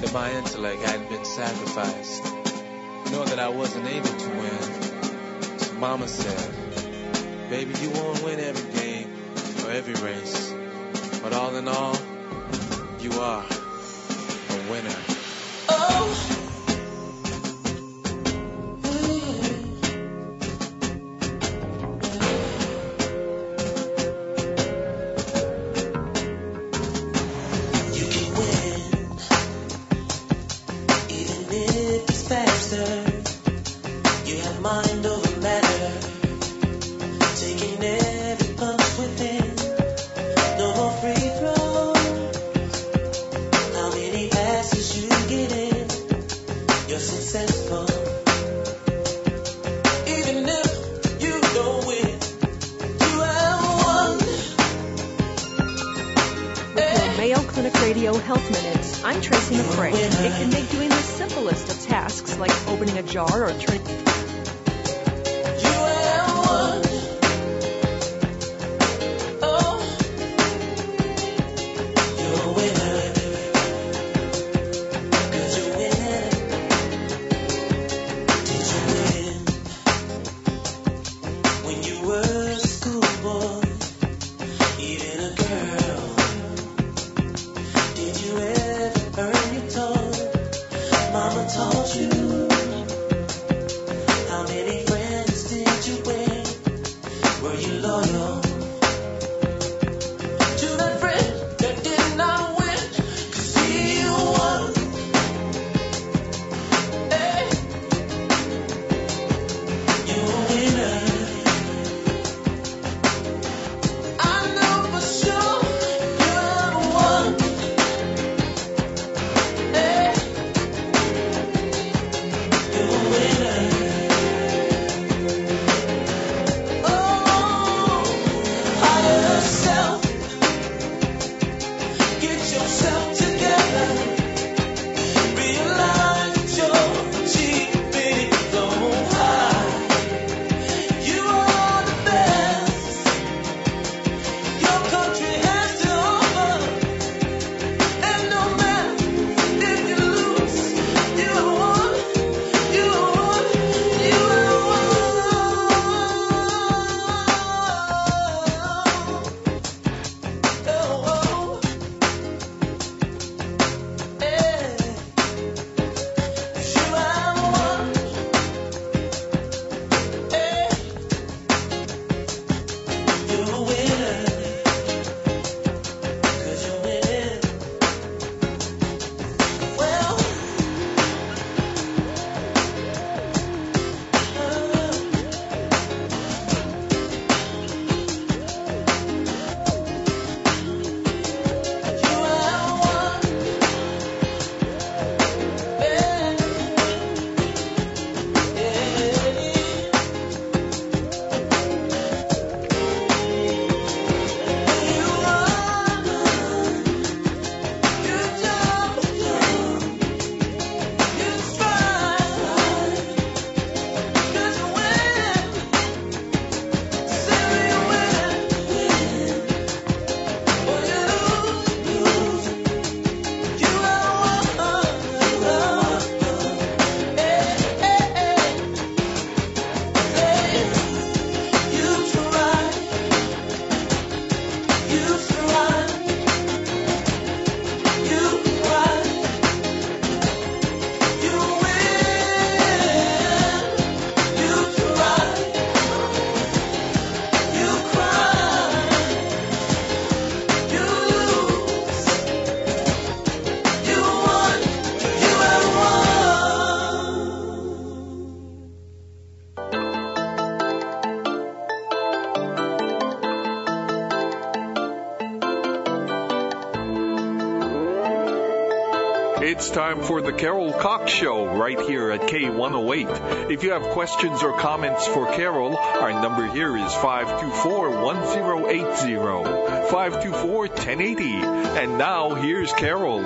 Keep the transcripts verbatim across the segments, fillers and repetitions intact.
that my intellect hadn't been sacrificed, nor that I wasn't able to win. So Mama said, baby, you won't win every game or every race, but all in all, you are a winner. Oh! Health Minutes. I'm Tracy McCray. It can make doing the simplest of tasks like opening a jar or turning... It's time for the Carol Cox Show right here at K one oh eight. If you have questions or comments for Carol, our number here is five two four, one oh eight oh, five two four, one oh eight oh. And now, here's Carol.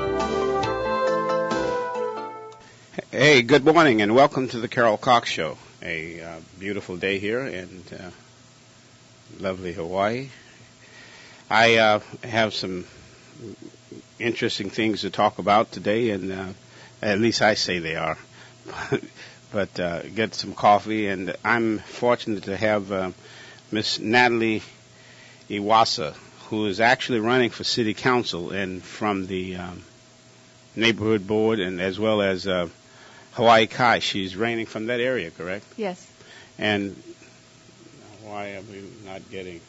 Hey, good morning and welcome to the Carol Cox Show. A uh, beautiful day here in uh, lovely Hawaii. I uh, have some interesting things to talk about today, and uh, at least I say they are. But uh, get some coffee, and I'm fortunate to have uh, Miss Natalie Iwasa, who is actually running for city council and from the um, neighborhood board, and as well as uh, Hawaii Kai. She's reigning from that area, correct? Yes. And why are we not getting?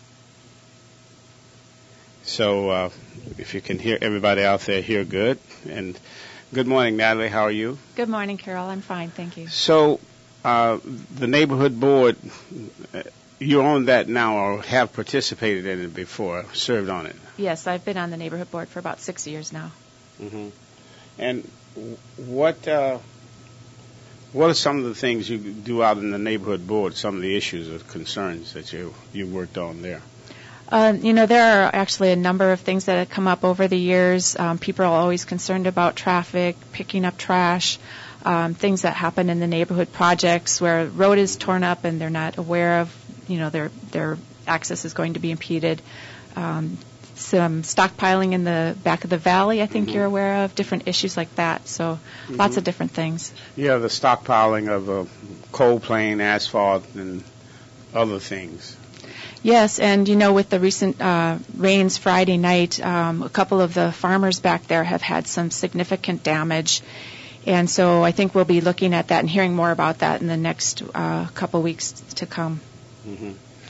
So uh, if you can hear everybody out there, hear good. And good morning, Natalie. How are you? Good morning, Carol. I'm fine, thank you. So uh, the neighborhood board, you're on that now or have participated in it before, served on it? Yes, I've been on the neighborhood board for about six years now. Mm-hmm. And what uh, what are some of the things you do out in the neighborhood board, some of the issues or concerns that you you worked on there? Um, you know, there are actually a number of things that have come up over the years. Um, people are always concerned about traffic, picking up trash, um, things that happen in the neighborhood projects where a road is torn up and they're not aware of, you know, their their access is going to be impeded. Um, some stockpiling in the back of the valley, I think mm-hmm. you're aware of, different issues like that. So mm-hmm. lots of different things. Yeah, the stockpiling of uh, coal plain, asphalt, and other things. Yes, and you know, with the recent uh, rains Friday night, um, a couple of the farmers back there have had some significant damage. And so I think we'll be looking at that and hearing more about that in the next uh, couple weeks to come. Mm-hmm.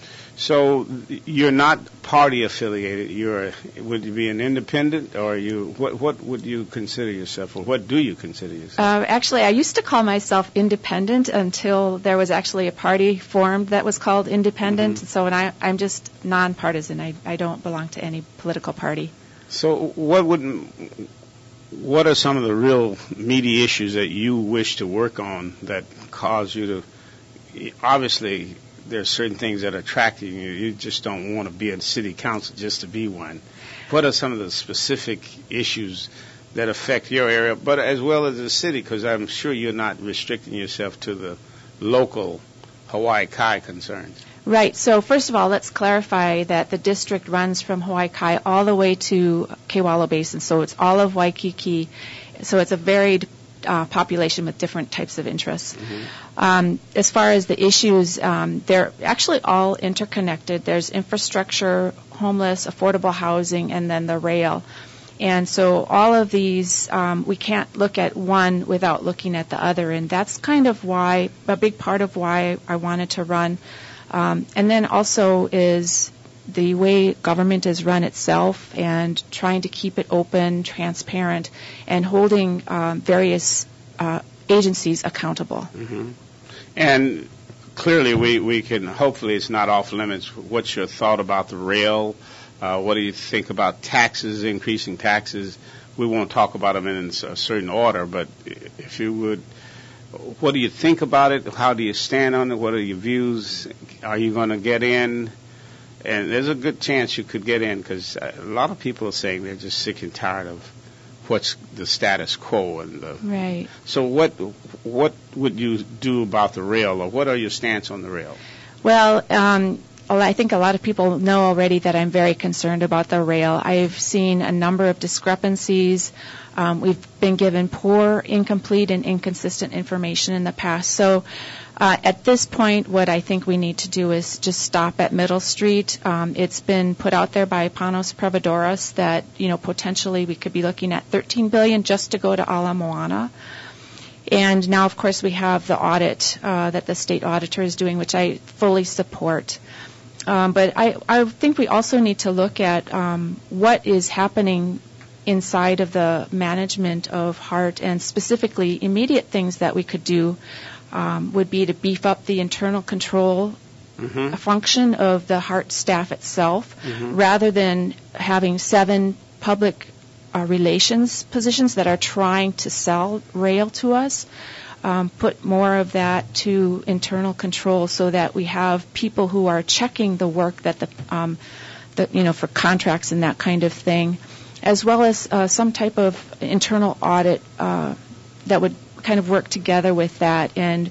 So you're not party affiliated. You're would you be an independent, or you what what would you consider yourself, or what do you consider yourself? Uh, actually, I used to call myself independent until there was actually a party formed that was called independent. Mm-hmm. So, and I I'm just nonpartisan. I I don't belong to any political party. So what would what are some of the real meaty issues that you wish to work on that cause you to obviously? There's certain things that are attracting you. You just don't want to be in city council just to be one. What are some of the specific issues that affect your area, but as well as the city? Because I'm sure you're not restricting yourself to the local Hawaii Kai concerns. Right. So first of all, let's clarify that the district runs from Hawaii Kai all the way to Kewalo Basin. So it's all of Waikiki. So it's a varied Uh, population with different types of interests. Mm-hmm. Um, as far as the issues, um, they're actually all interconnected. There's infrastructure, homeless, affordable housing, and then the rail. And so all of these, um, we can't look at one without looking at the other, and that's kind of why, a big part of why I wanted to run. Um, and then also is the way government is run itself and trying to keep it open, transparent, and holding um, various uh, agencies accountable. Mm-hmm. And clearly we, we can, hopefully it's not off limits. What's your thought about the rail? Uh, what do you think about taxes, increasing taxes? We won't talk about them in a certain order, but if you would, what do you think about it? How do you stand on it? What are your views? Are you going to get in? And there's a good chance you could get in, because a lot of people are saying they're just sick and tired of what's the status quo. And the, right. So what what would you do about the rail, or what are your stance on the rail? Well, um, I think a lot of people know already that I'm very concerned about the rail. I've seen a number of discrepancies. Um, we've been given poor, incomplete, and inconsistent information in the past. So uh, at this point, what I think we need to do is just stop at Middle Street. Um, it's been put out there by Panos Providoros that, you know, potentially we could be looking at thirteen billion dollars just to go to Ala Moana. And now, of course, we have the audit uh, that the state auditor is doing, which I fully support. Um, but I, I think we also need to look at um, what is happening inside of the management of HART, and specifically immediate things that we could do um, would be to beef up the internal control mm-hmm. function of the HART staff itself, mm-hmm. rather than having seven public uh, relations positions that are trying to sell rail to us. Um, put more of that to internal control so that we have people who are checking the work that the, um, the you know, for contracts and that kind of thing, as well as uh, some type of internal audit uh, that would kind of work together with that and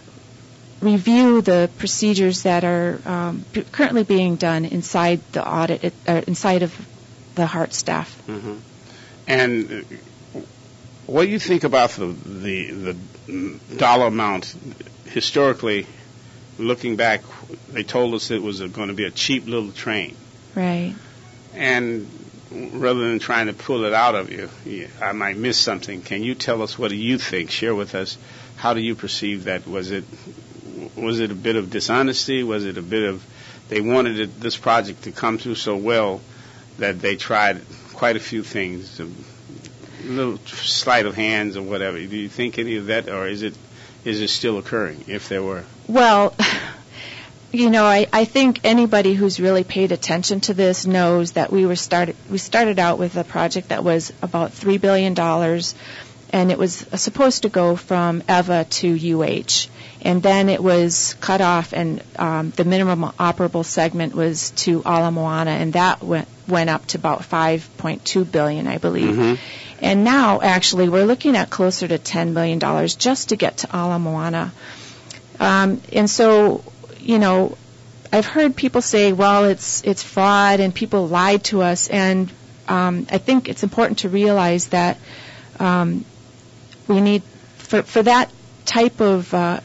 review the procedures that are um, p- currently being done inside the audit, uh, inside of the HART staff. Mm-hmm. And what do you think about the the, the dollar amount? Historically, looking back, they told us it was going to be a cheap little train. Right. And rather than trying to pull it out of you, I might miss something. Can you tell us, what do you think? Share with us. How do you perceive that? Was it was it a bit of dishonesty? Was it a bit of they wanted it, this project to come through so well that they tried quite a few things, a little sleight of hands or whatever? Do you think any of that, or is it is it still occurring, if there were? Well, you know, I, I think anybody who's really paid attention to this knows that we were started we started out with a project that was about three billion dollars, and it was supposed to go from E V A to U H. And then it was cut off, and um, the minimum operable segment was to Ala Moana, and that went, went up to about five point two billion dollars, I believe. Mm-hmm. And now, actually, we're looking at closer to ten billion dollars just to get to Ala Moana. Um, and so, you know, I've heard people say, well, it's it's fraud, and people lied to us. And um, I think it's important to realize that um, we need, for, for that type of uh,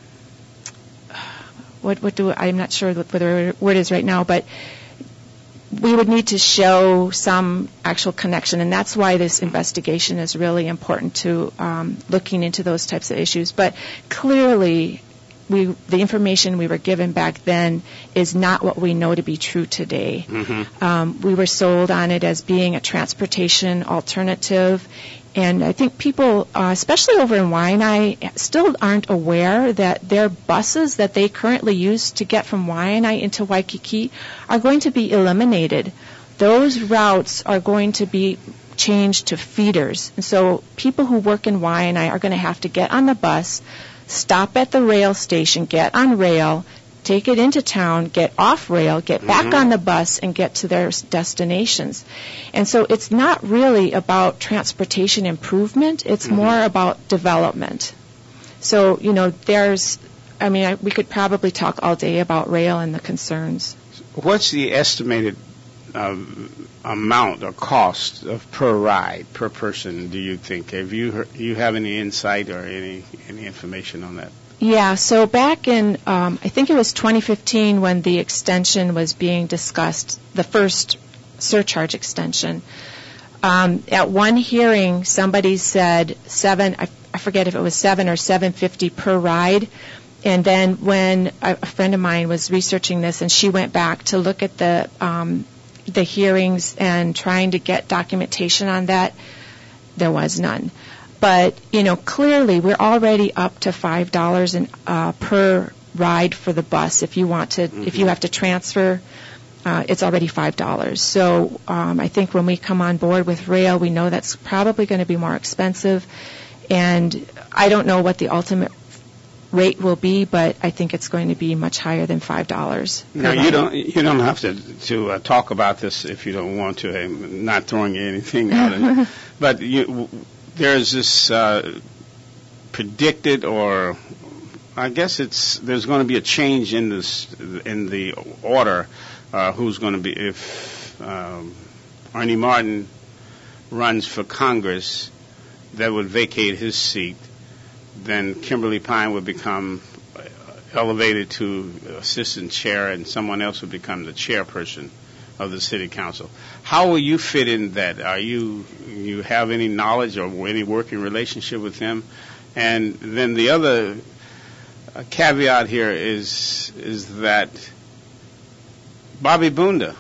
What, what do I'm not sure what the word is right now, but we would need to show some actual connection, and that's why this investigation is really important to um, looking into those types of issues. But clearly, we the information we were given back then is not what we know to be true today. Mm-hmm. Um, we were sold on it as being a transportation alternative. And I think people, uh, especially over in Waianae, still aren't aware that their buses that they currently use to get from Waianae into Waikiki are going to be eliminated. Those routes are going to be changed to feeders. And so people who work in Waianae are going to have to get on the bus, stop at the rail station, get on rail, take it into town, get off rail, get mm-hmm. back on the bus, and get to their destinations. And so it's not really about transportation improvement. It's mm-hmm. more about development. So, you know, there's, I mean, I, we could probably talk all day about rail and the concerns. What's the estimated um, amount or cost of per ride, per person, do you think? Have you heard, you have any insight or any, any information on that? Yeah, so back in, um, I think it was twenty fifteen when the extension was being discussed, the first surcharge extension. Um, at one hearing, somebody said seven, I, I forget if it was seven or seven fifty per ride. And then when a, a friend of mine was researching this, and she went back to look at the um, the hearings and trying to get documentation on that, there was none. But, you know, clearly we're already up to five dollars an, uh, per ride for the bus. If you want to, mm-hmm. if you have to transfer, uh, it's already five dollars. So um, I think when we come on board with rail, we know that's probably going to be more expensive. And I don't know what the ultimate rate will be, but I think it's going to be much higher than five dollars. No, you don't. You don't have to to uh, talk about this if you don't want to. I'm not throwing anything out, but you. There's this uh, predicted, or I guess it's there's going to be a change in this in the order. Uh, who's going to be if um, Ernie Martin runs for Congress, that would vacate his seat. Then Kimberly Pine would become elevated to assistant chair, and someone else would become the chairperson of the city council. How will you fit in that? Are you you have any knowledge or any working relationship with them? And then the other uh, caveat here is is that Bobby Bunda,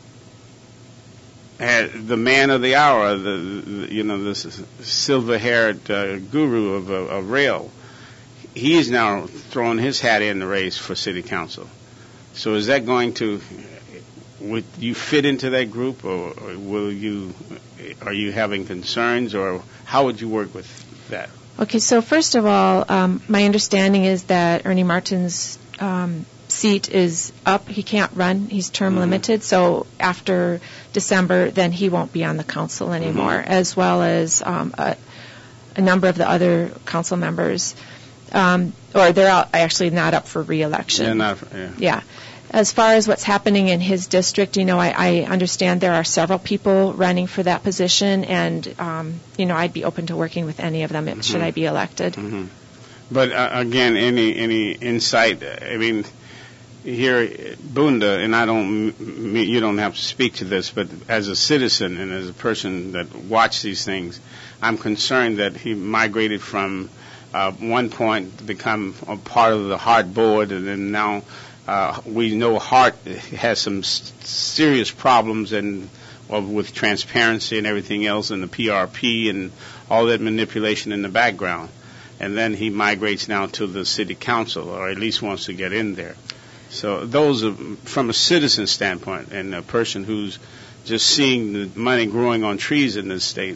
had the man of the hour, the, the you know the silver-haired uh, guru of, uh, of rail, he is now throwing his hat in the race for city council. So is that going to would you fit into that group, or, or will you? Are you having concerns, or how would you work with that? Okay, so first of all, um, my understanding is that Ernie Martin's um, seat is up. He can't run. He's term mm-hmm. limited. So after December, then he won't be on the council anymore, mm-hmm. as well as um, a, a number of the other council members. Um, or they're all actually not up for re-election. They're not. Yeah. Yeah. As far as what's happening in his district, you know, I, I understand there are several people running for that position, and, um, you know, I'd be open to working with any of them mm-hmm. should I be elected. Mm-hmm. But, uh, again, any any insight, I mean, here, Bunda, and I don't, you don't have to speak to this, but as a citizen and as a person that watched these things, I'm concerned that he migrated from uh, one point to become a part of the Hart board, and then now uh, we know Hart has some s- serious problems and well, with transparency and everything else, and the P R P and all that manipulation in the background. And then he migrates now to the city council, or at least wants to get in there. So those are, from a citizen standpoint, and a person who's just seeing the money growing on trees in this state,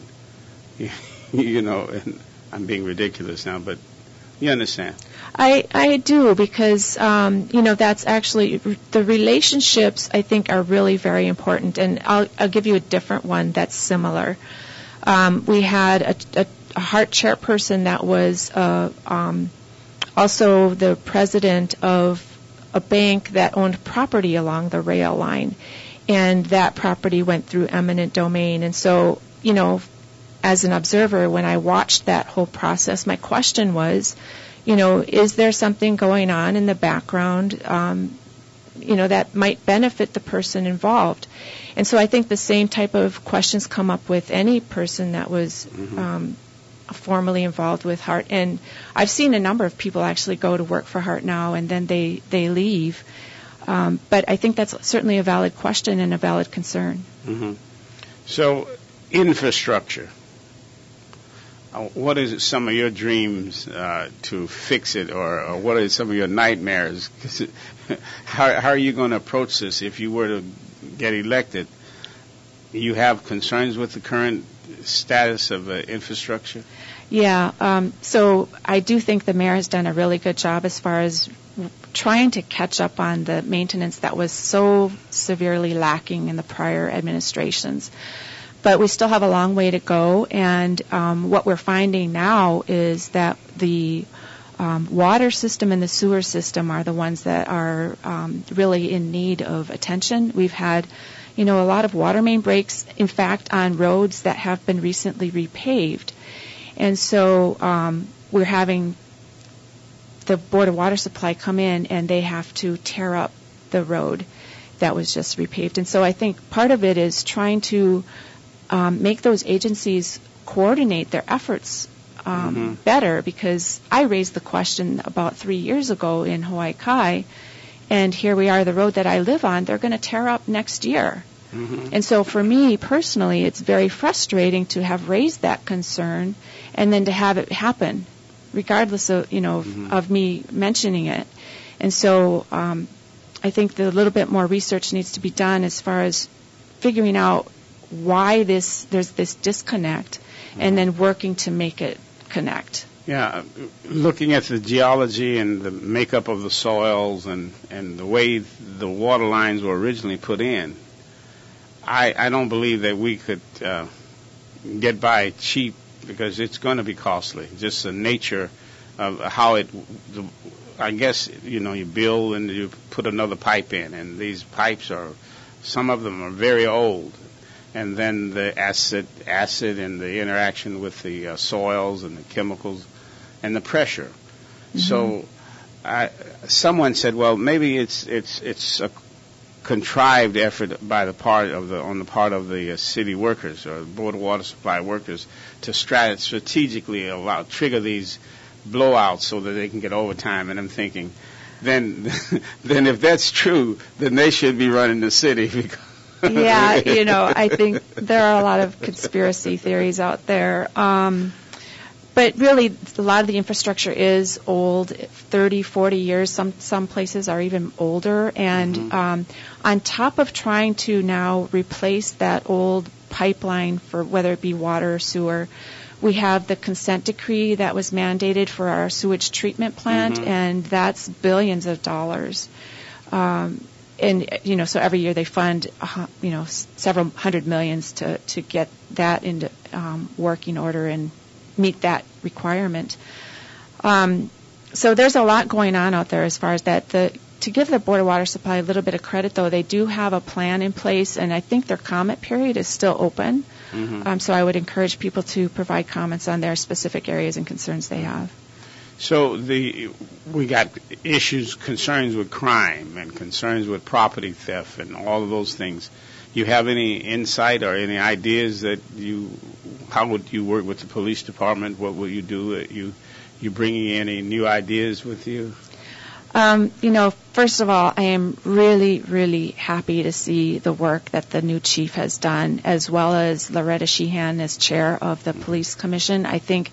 you know, and I'm being ridiculous now, but you understand. I, I do, because, um, you know, that's actually, the relationships, I think, are really very important. And I'll, I'll give you a different one that's similar. Um, we had a, a, a Hart chairperson that was uh, um, also the president of a bank that owned property along the rail line, and that property went through eminent domain. And so, you know, as an observer, when I watched that whole process, my question was, you know, is there something going on in the background, um, you know, that might benefit the person involved? And so I think the same type of questions come up with any person that was mm-hmm. um, formally involved with Hart. And I've seen a number of people actually go to work for Hart now, and then they, they leave. Um, but I think that's certainly a valid question and a valid concern. Mm-hmm. So, infrastructure. Uh, what is some of your dreams uh, to fix it, or, or what are some of your nightmares? how, how are you going to approach this if you were to get elected? You have concerns with the current status of uh, infrastructure? Yeah, um, so I do think the mayor has done a really good job as far as trying to catch up on the maintenance that was so severely lacking in the prior administrations. But we still have a long way to go, and um, what we're finding now is that the um, water system and the sewer system are the ones that are um, really in need of attention. We've had, you know, a lot of water main breaks, in fact, on roads that have been recently repaved. And so um, we're having the Board of Water Supply come in, and they have to tear up the road that was just repaved. And so I think part of it is trying to um, make those agencies coordinate their efforts um, mm-hmm. better, because I raised the question about three years ago in Hawaii Kai, and here we are, the road that I live on, they're going to tear up next year. Mm-hmm. And so for me personally, it's very frustrating to have raised that concern and then to have it happen, regardless of, you know, mm-hmm. of, of me mentioning it. And so um, I think that a little bit more research needs to be done as far as figuring out why this there's this disconnect, mm-hmm. and then working to make it connect. Yeah, looking at the geology and the makeup of the soils and, and the way the water lines were originally put in, I, I don't believe that we could uh, get by cheap, because it's going to be costly. Just the nature of how it, the, I guess, you know, you build and you put another pipe in, and these pipes are, some of them are very old. And then the acid, acid and the interaction with the uh, soils and the chemicals and the pressure. Mm-hmm. So I, someone said, well, maybe it's it's it's a contrived effort by the part of the on the part of the uh, city workers or Board of Water Supply workers to strat- strategically allow trigger these blowouts so that they can get overtime. And I'm thinking, then then if that's true, then they should be running the city. Because yeah, you know, I think there are a lot of conspiracy theories out there. Um, But really, a lot of the infrastructure is old, thirty, forty years. Some some places are even older. And mm-hmm. um, on top of trying to now replace that old pipeline for whether it be water or sewer, we have the consent decree that was mandated for our sewage treatment plant, mm-hmm. and that's billions of dollars. Um, and, you know, so every year they fund, uh, you know, s- several hundred millions to, to get that into um, working order and meet that requirement. Um, so there's a lot going on out there as far as that. The to give the Board of Water Supply a little bit of credit, though, they do have a plan in place, and I think their comment period is still open. Mm-hmm. Um, so I would encourage people to provide comments on their specific areas and concerns they have. So the we got issues, concerns with crime and concerns with property theft and all of those things. You have any insight or any ideas that you, how would you work with the police department? What will you do? You you bringing any new ideas with you? Um, you know, first of all, I am really, really happy to see the work that the new chief has done, as well as Loretta Sheehan as chair of the police commission. I think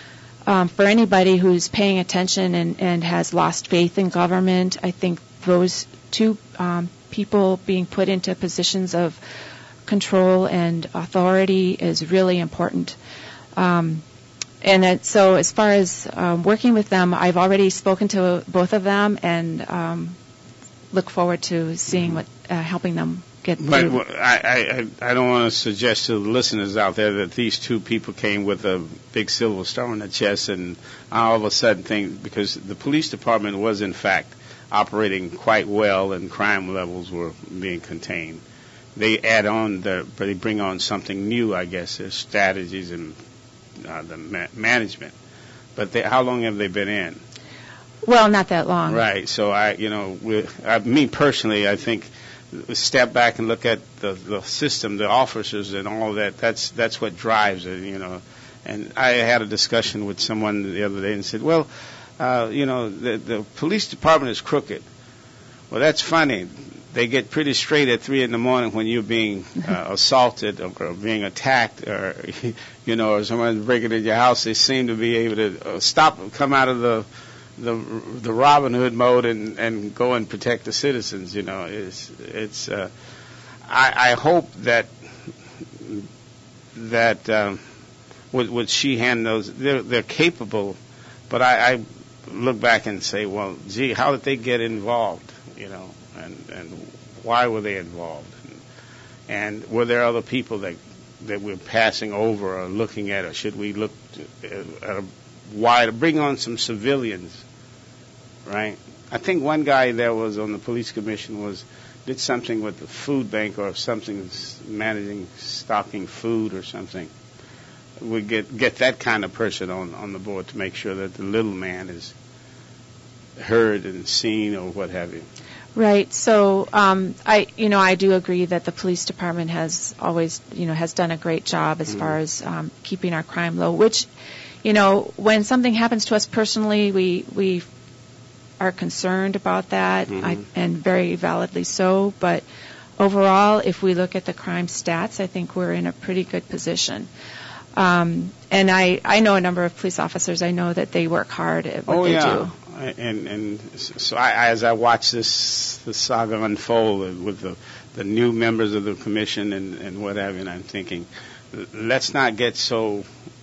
um, for anybody who's paying attention and, and has lost faith in government, I think those two um, people being put into positions of control and authority is really important. Um, And it, so as far as um, working with them, I've already spoken to both of them and um, look forward to seeing what, uh, helping them get but through. But I, I, I don't want to suggest to the listeners out there that these two people came with a big silver star on their chest and all of a sudden think, because the police department was in fact operating quite well and crime levels were being contained. They add on, the, they bring on something new, I guess, their strategies and Uh, the ma- management, but they, how long have they been in? Well, not that long. Right. So I, you know, we, I, me personally, I think step back and look at the, the system, the officers, and all that. That's that's what drives it, you know. And I had a discussion with someone the other day and said, well, uh, you know, the, the police department is crooked. Well, that's funny. They get pretty straight at three in the morning when you're being uh, assaulted or, or being attacked, or you know, or someone's breaking into your house. They seem to be able to uh, stop, come out of the the the Robin Hood mode and, and go and protect the citizens. You know, it's it's. Uh, I, I hope that that um, with, with Sheehan knows they're they're capable, but I, I look back and say, well, gee, how did they get involved? You know. And, and why were they involved? And, and were there other people that that we're passing over or looking at, or should we look at a wider, bring on some civilians, right? I think one guy that was on the police commission was did something with the food bank or something, managing stocking food or something. We get get that kind of person on on the board to make sure that the little man is heard and seen or what have you. Right. So, um, I, you know, I do agree that the police department has always, you know, has done a great job as mm-hmm. far as um, keeping our crime low. Which, you know, when something happens to us personally, we we are concerned about that, mm-hmm. I, and very validly so. But overall, if we look at the crime stats, I think we're in a pretty good position. Um, and I, I know a number of police officers. I know that they work hard at what oh, they yeah. do. And and so I, as I watch this the saga unfold with the the new members of the commission and and what have you, and I'm thinking, let's not get so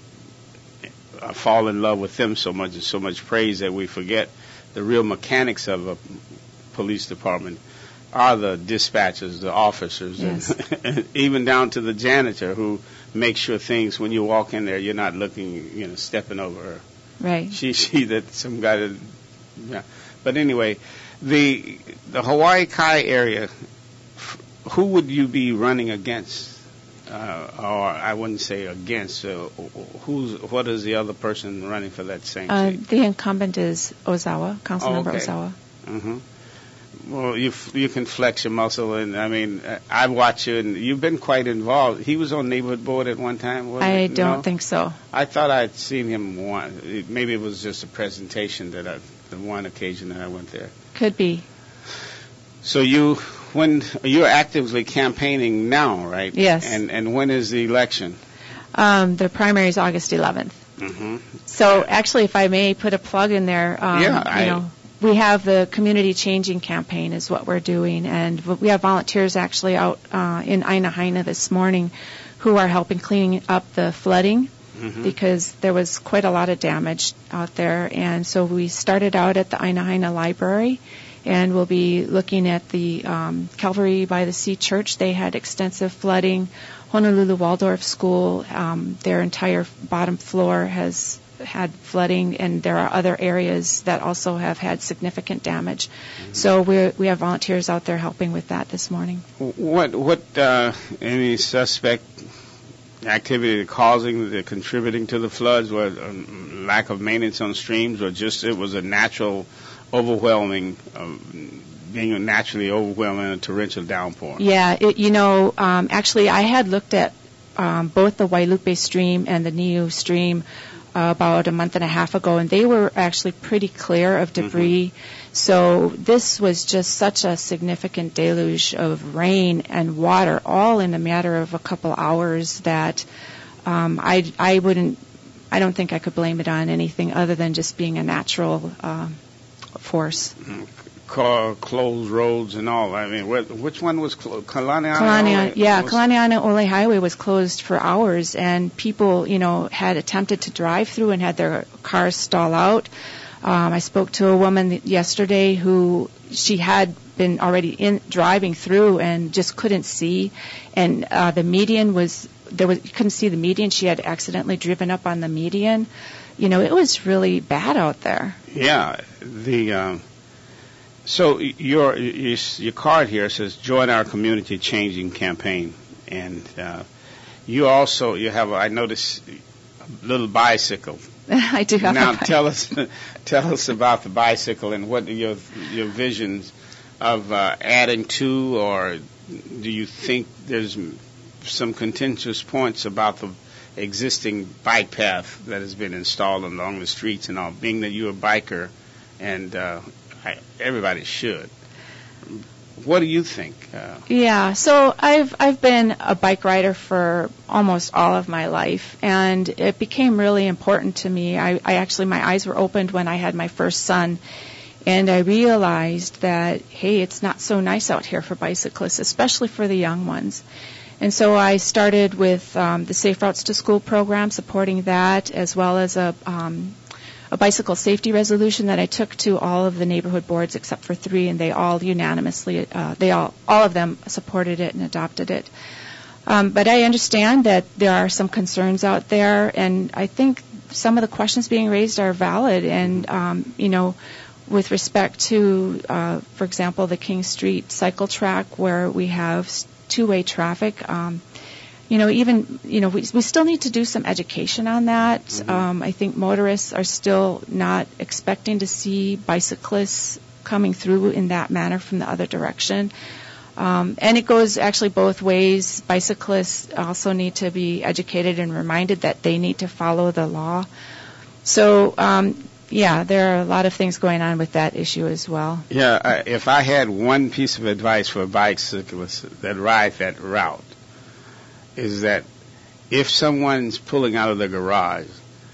uh, fall in love with them so much and so much praise that we forget the real mechanics of a police department are the dispatchers, the officers, yes. and, and even down to the janitor who makes sure things when you walk in there you're not looking, you know, stepping over her. Right. She she that some guy that. Yeah. But anyway, the the Hawaii Kai area, f- who would you be running against? Uh, or I wouldn't say against. Uh, who's what is the other person running for that same uh, seat? The incumbent is Ozawa, Councilmember oh, okay. Ozawa. Mm-hmm. Well, you f- you can flex your muscle, and I mean, I watch you, and you've been quite involved. He was on neighborhood board at one time. Wasn't I it? don't No? think so. I thought I'd seen him one. Maybe it was just a presentation that I, the one occasion that I went there. Could be. So you, when you're actively campaigning now, right? Yes. And and when is the election? Um, the primary is August eleventh. Mm-hmm. So actually, if I may put a plug in there, um, yeah, you I, know, we have the community changing campaign is what we're doing, and we have volunteers actually out uh, in Aina Haina this morning who are helping cleaning up the flooding. Mm-hmm. Because there was quite a lot of damage out there. And so we started out at the Aina Haina Library, and we'll be looking at the um, Calvary by the Sea Church. They had extensive flooding. Honolulu Waldorf School, um, their entire bottom floor has had flooding, and there are other areas that also have had significant damage. Mm-hmm. So we we have volunteers out there helping with that this morning. What what uh, any suspect activity causing the contributing to the floods, or um, lack of maintenance on streams, or just it was a natural overwhelming, um, being naturally overwhelming a torrential downpour? Yeah, it, you know, um, actually I had looked at um, both the Wailupe stream and the Niu stream uh, about a month and a half ago, and they were actually pretty clear of debris. Mm-hmm. So this was just such a significant deluge of rain and water, all in a matter of a couple hours, that um, I, I wouldn't, I don't think I could blame it on anything other than just being a natural um, force. Mm-hmm. Car, closed roads and all. I mean, wh- which one was closed? Kalaniana? Kalaniana, yeah, Kalaniana Ole Highway was closed for hours, and people, you know, had attempted to drive through and had their cars stall out. Um, I spoke to a woman yesterday who she had been already in driving through and just couldn't see, and uh, the median was there was you couldn't see the median. She had accidentally driven up on the median. You know, it was really bad out there. Yeah, the. Um So your, your your card here says join our community changing campaign, and uh, you also you have a, I notice a little bicycle. I do have. Now a bicycle. tell us tell us about the bicycle and what are your your visions of uh, adding to, or do you think there's some contentious points about the existing bike path that has been installed along the streets and all? Being that you're a biker, and uh, I, everybody should. What do you think? Uh, yeah, so I've I've been a bike rider for almost all of my life, and it became really important to me. I, I actually, my eyes were opened when I had my first son, and I realized that, hey, it's not so nice out here for bicyclists, especially for the young ones. And so I started with um, the Safe Routes to School program, supporting that, as well as a um, a bicycle safety resolution that I took to all of the neighborhood boards except for three, and they all unanimously, uh, they all, all of them supported it and adopted it. Um, but I understand that there are some concerns out there, and I think some of the questions being raised are valid. And um, you know, with respect to, uh, for example, the King Street cycle track where we have two-way traffic. Um, You know, even, you know, we, we still need to do some education on that. Mm-hmm. Um, I think motorists are still not expecting to see bicyclists coming through in that manner from the other direction. Um, and it goes actually both ways. Bicyclists also need to be educated and reminded that they need to follow the law. So, um, yeah, there are a lot of things going on with that issue as well. Yeah, I, if I had one piece of advice for bicyclists that ride that route, is that if someone's pulling out of their garage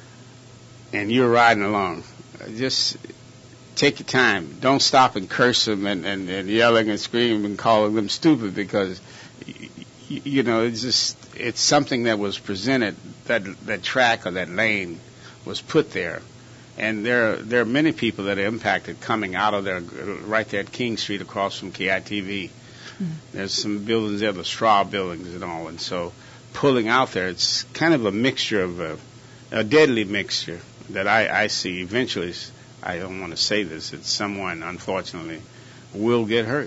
and you're riding along, just take your time. Don't stop and curse them and, and, and yelling and screaming and calling them stupid, because, you, you know, it's just, it's something that was presented, that that track or that lane was put there. And there, there are many people that are impacted coming out of there, right there at King Street across from K I T V. There's some buildings there, the straw buildings and all, and so pulling out there, it's kind of a mixture of a, a deadly mixture that I, I see. Eventually, I don't want to say this, it's someone, unfortunately, will get hurt.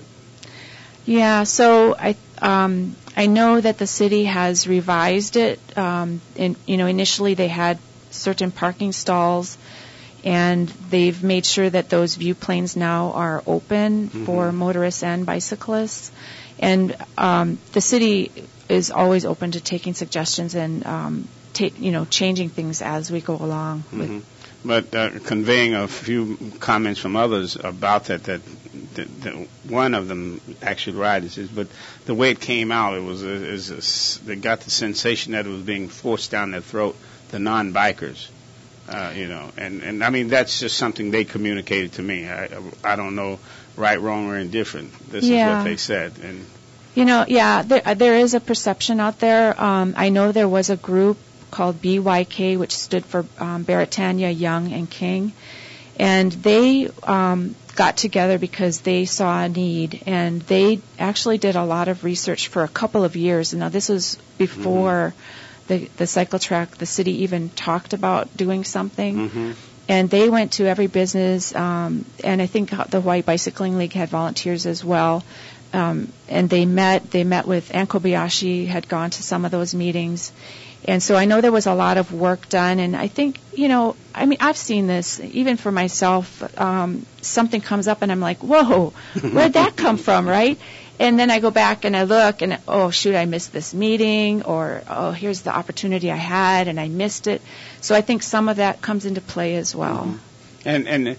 Yeah, so I um, I know that the city has revised it. Um, and, you know, initially they had certain parking stalls, and they've made sure that those view planes now are open mm-hmm. for motorists and bicyclists. And um, the city is always open to taking suggestions and, um, ta- you know, changing things as we go along. Mm-hmm. With but uh, conveying a few comments from others about that, that, that, that one of them actually riders is, but the way it came out, it was a, is a, they got the sensation that it was being forced down their throat, the non-bikers. Uh, you know, and, and I mean, that's just something they communicated to me. I, I don't know right, wrong, or indifferent. This yeah. is what they said. And you know, yeah, there, there is a perception out there. Um, I know there was a group called B Y K, which stood for um, Baratania, Young, and King, and they um, got together because they saw a need, and they actually did a lot of research for a couple of years. And now this was before. Mm-hmm. the the cycle track. The city even talked about doing something. Mm-hmm. And they went to every business, um, and I think the Hawaii Bicycling League had volunteers as well. Um, and they met. They met with Ann Kobayashi, had gone to some of those meetings. And so I know there was a lot of work done. And I think, you know, I mean, I've seen this, even for myself. Um, something comes up, and I'm like, whoa, where'd that come from, right? And then I go back and I look, and, oh, shoot, I missed this meeting, or, oh, here's the opportunity I had, and I missed it. So I think some of that comes into play as well. Mm-hmm. And and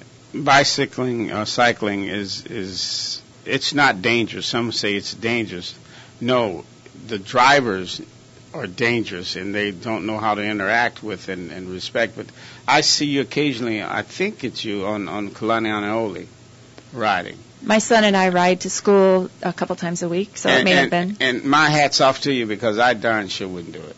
bicycling or cycling is, is, it's not dangerous. Some say it's dangerous. No, the drivers are dangerous, and they don't know how to interact with and, and respect. But I see you occasionally, I think it's you, on, on Kalanianaole riding. My son and I ride to school a couple times a week, so and, it may and, have been. And my hat's off to you, because I darn sure wouldn't do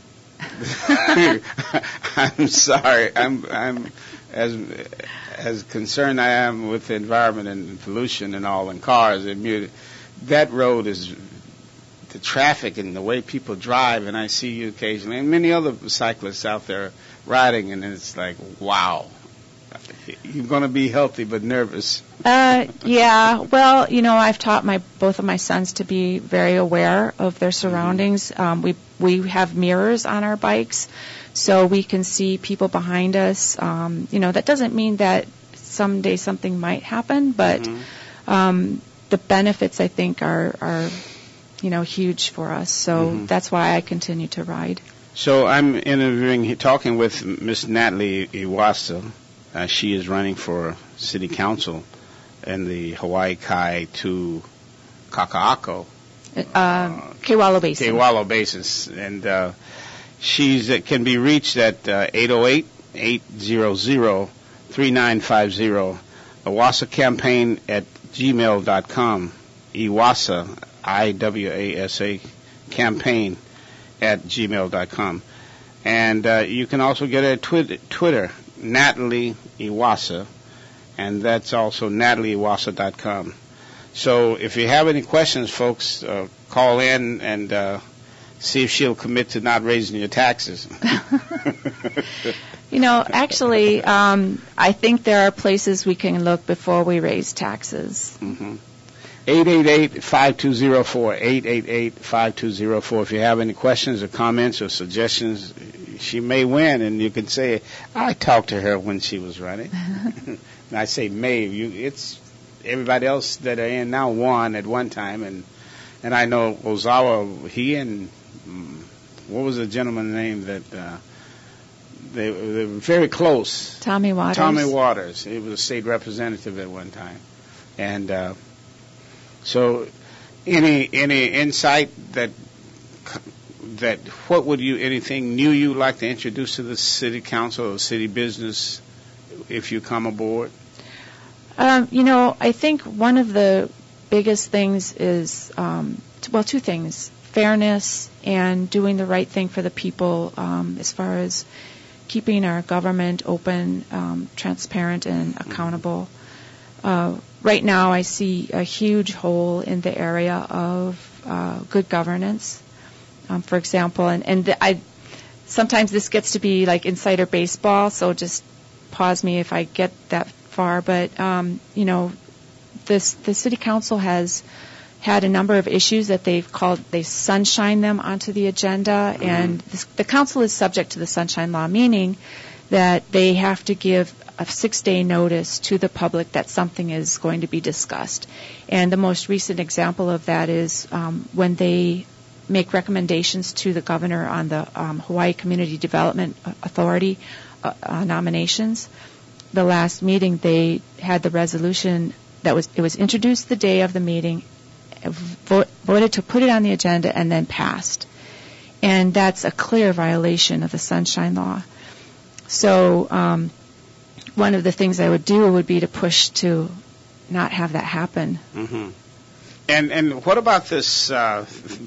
it. I'm sorry. I'm I'm as as concerned I am with the environment and pollution and all, and cars and music. That road is the traffic and the way people drive, and I see you occasionally, and many other cyclists out there riding, and it's like, wow. You're going to be healthy but nervous. Uh, yeah. Well, you know, I've taught my both of my sons to be very aware of their surroundings. Mm-hmm. Um, we we have mirrors on our bikes, so we can see people behind us. Um, you know, that doesn't mean that someday something might happen, but mm-hmm. um, the benefits, I think, are are you know huge for us. So mm-hmm. that's why I continue to ride. So I'm interviewing, talking with Miss Natalie Iwasa. Uh, she is running for city council in the Hawaii Kai to Kaka'ako. Uh, Kewalo Basin. Kewalo Basin. And uh, she's uh, can be reached at uh, eight oh eight, eight hundred, three nine five zero. Iwasa campaign at gmail dot com. Iwasa, I W A S A, campaign at gmail dot com. And uh, you can also get her twi- Twitter, Natalie Iwasa, and that's also natalie iwasa dot com. So if you have any questions, folks, uh, call in and uh, see if she'll commit to not raising your taxes. You know, actually, um, I think there are places we can look before we raise taxes. Mm-hmm. eight eight eight, five two zero four, eight eight eight, five two zero four. If you have any questions or comments or suggestions, she may win, and you can say, I talked to her when she was running. And I say may. You, it's everybody else that are in now won at one time, and and I know Ozawa, he and um, what was the gentleman's name that uh, they, they were very close. Tommy Waters. Tommy Waters. He was a state representative at one time, and uh, so any any insight that. That what would you anything new you'd like to introduce to the city council or city business if you come aboard? Um, you know, I think one of the biggest things is um, t- well, two things: fairness and doing the right thing for the people, um, as far as keeping our government open, um, transparent, and accountable. Uh, right now, I see a huge hole in the area of uh, good governance. Um, for example, and, and the, I sometimes this gets to be like insider baseball, so just pause me if I get that far. But um, you know, this the city council has had a number of issues that they've called they sunshine them onto the agenda, mm-hmm. and this, the council is subject to the sunshine law, meaning that they have to give a six-day notice to the public that something is going to be discussed. And the most recent example of that is um, when they make recommendations to the governor on the um, Hawaii Community Development Authority uh, uh, nominations. The last meeting, they had the resolution that was it was introduced the day of the meeting, vo- voted to put it on the agenda, and then passed. And that's a clear violation of the Sunshine Law. So um, one of the things I would do would be to push to not have that happen. Mm-hmm. And and what about this? Uh,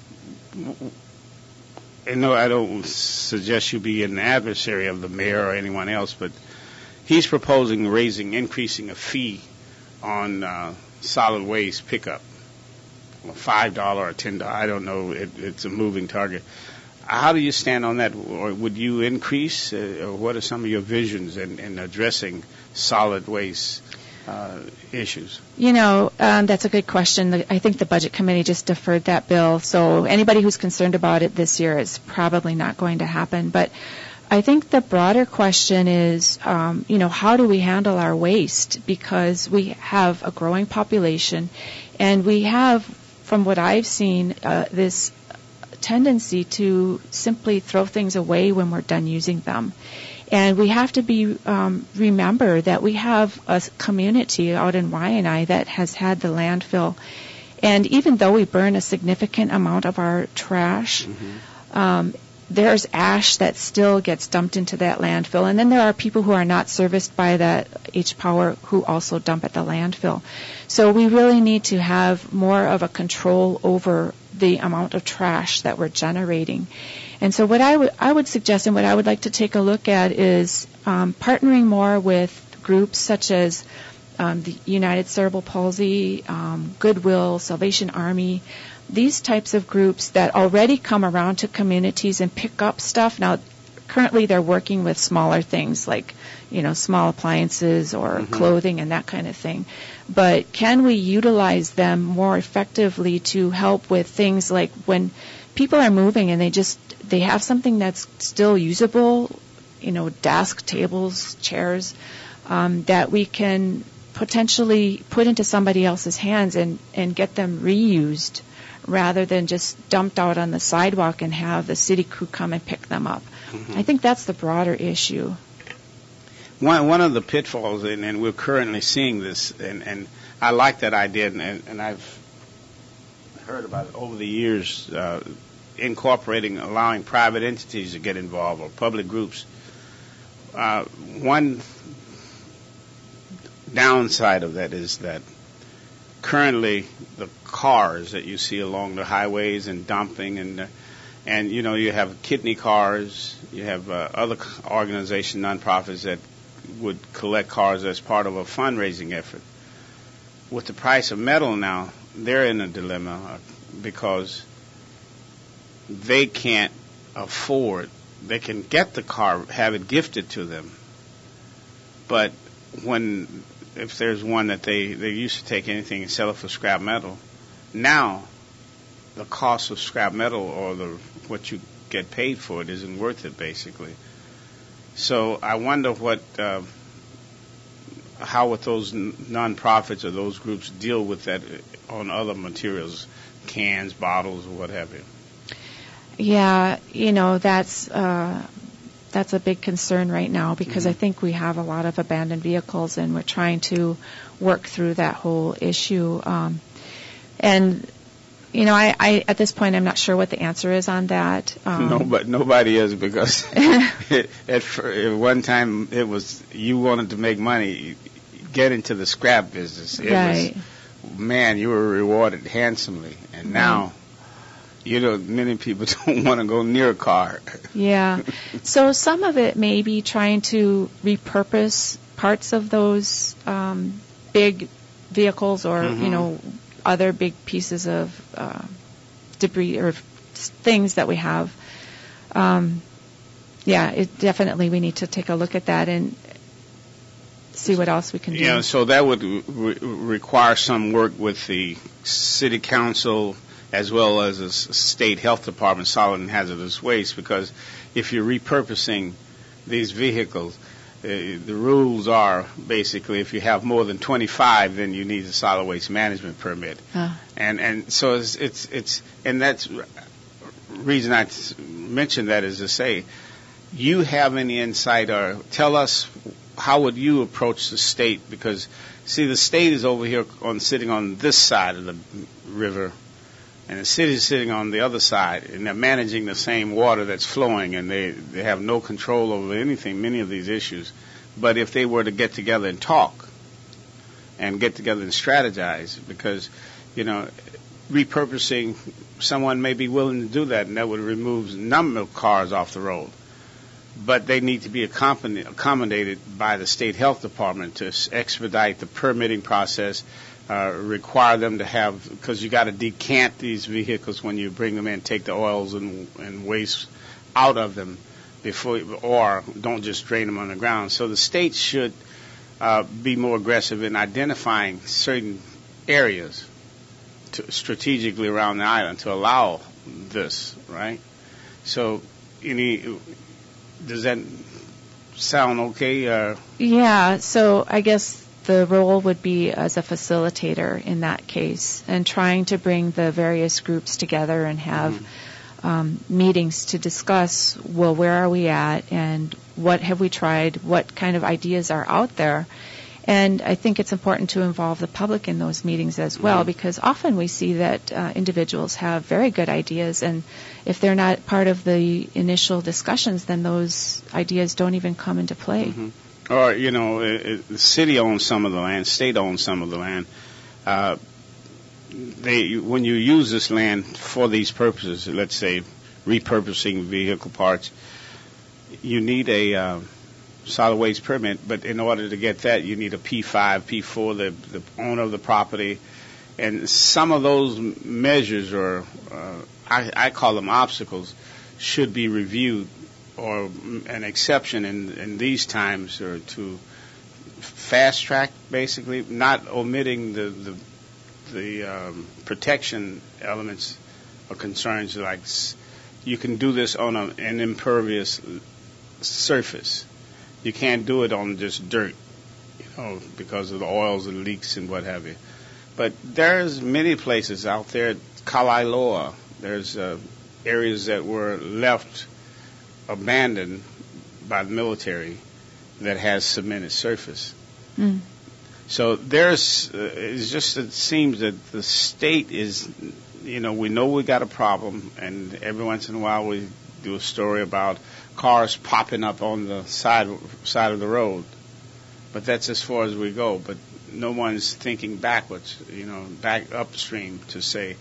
I know I don't suggest you be an adversary of the mayor or anyone else, but he's proposing raising, increasing a fee on uh, solid waste pickup, five dollars or ten dollars. I don't know. It, it's a moving target. how do you stand on that? Or would you increase, uh, or what are some of your visions in, in addressing solid waste uh, issues? You know, um, that's a good question. The, I think the Budget Committee just deferred that bill, so anybody who's concerned about it this year is probably not going to happen. But I think the broader question is, um, you know, how do we handle our waste? Because we have a growing population, and we have, from what I've seen, uh, this tendency to simply throw things away when we're done using them. And we have to be um, remember that we have a community out in Waianae that has had the landfill. And even though we burn a significant amount of our trash, mm-hmm. um, there's ash that still gets dumped into that landfill. And then there are people who are not serviced by that H Power who also dump at the landfill. So we really need to have more of a control over the amount of trash that we're generating. And so what I would I would suggest, and what I would like to take a look at, is um, partnering more with groups such as um, the United Cerebral Palsy, um, Goodwill, Salvation Army, these types of groups that already come around to communities and pick up stuff. Now, currently they're working with smaller things like, you know, small appliances or mm-hmm. clothing and that kind of thing. But can we utilize them more effectively to help with things like when people are moving and they just, they have something that's still usable, you know, desk, tables, chairs, um, that we can potentially put into somebody else's hands and, and get them reused rather than just dumped out on the sidewalk and have the city crew come and pick them up. Mm-hmm. I think that's the broader issue. One one of the pitfalls, and, and we're currently seeing this, and, and I like that idea, and, and I've heard about it over the years, uh, incorporating, allowing private entities to get involved or public groups. Uh, one downside of that is that currently the cars that you see along the highways and dumping and uh, and you know you have kidney cars, you have uh, other organizations, nonprofits that would collect cars as part of a fundraising effort. With the price of metal now, they're in a dilemma because they can't afford. They can get the car, have it gifted to them, but when if there's one that they, they used to take anything and sell it for scrap metal, now the cost of scrap metal or the what you get paid for it isn't worth it, basically. So I wonder what, uh, how would those n- nonprofits or those groups deal with that on other materials, cans, bottles, or what have you? Yeah, you know, that's uh, that's a big concern right now because mm-hmm. I think we have a lot of abandoned vehicles and we're trying to work through that whole issue. Um, and You know, I, I at this point I'm not sure what the answer is on that. Um, no, but nobody is because at, at one time it was you wanted to make money, get into the scrap business. It right. was, man, you were rewarded handsomely, and now, right. you know, many people don't want to go near a car. Yeah, so some of it may be trying to repurpose parts of those um, big vehicles or mm-hmm. you know. other big pieces of uh, debris or things that we have. Um, yeah, it definitely we need to take a look at that and see what else we can do. Yeah, so that would re- require some work with the city council as well as the state health department, solid and hazardous waste, because if you're repurposing these vehicles, Uh, the rules are basically if you have more than twenty-five, then you need a solid waste management permit. Oh. And and so it's it's, it's and that's reason I mentioned that is to say, you have any insight or tell us how would you approach the state? Because see, the state is over here on sitting on this side of the river, and the city is sitting on the other side, and they're managing the same water that's flowing, and they, they have no control over anything, many of these issues. But if they were to get together and talk and get together and strategize, because, you know, repurposing, someone may be willing to do that, and that would remove a number of cars off the road. But they need to be accommodated by the state health department to expedite the permitting process, uh, require them to have, because you got to decant these vehicles when you bring them in, take the oils and, and waste out of them before, or don't just drain them on the ground. So the state should uh, be more aggressive in identifying certain areas to, strategically around the island to allow this, right? So, any, does that sound okay? Uh, yeah, so I guess the role would be as a facilitator in that case, and trying to bring the various groups together and have mm-hmm. um, meetings to discuss, well, where are we at, and what have we tried, what kind of ideas are out there. And I think it's important to involve the public in those meetings as well, mm-hmm. because often we see that uh, individuals have very good ideas, and if they're not part of the initial discussions, then those ideas don't even come into play. Mm-hmm. Or, you know, it, it, the city owns some of the land, state owns some of the land. Uh, they, when you use this land for these purposes, let's say repurposing vehicle parts, you need a uh, solid waste permit, but in order to get that, you need a P five, P four, the, the owner of the property. And some of those measures, or uh, I, I call them obstacles, should be reviewed, or an exception in, in these times, or to fast track, basically, not omitting the the, the um, protection elements or concerns, like you can do this on a, an impervious surface. You can't do it on just dirt, you know, because of the oils and leaks and what have you. But there's many places out there, Kalailoa, there's uh, areas that were left abandoned by the military that has cemented surface. Mm. So there's, uh, it's just, it seems that the state is, you know, we know we got a problem, and every once in a while we do a story about cars popping up on the side side of the road. But that's as far as we go. But no one's thinking backwards, you know, back upstream to say,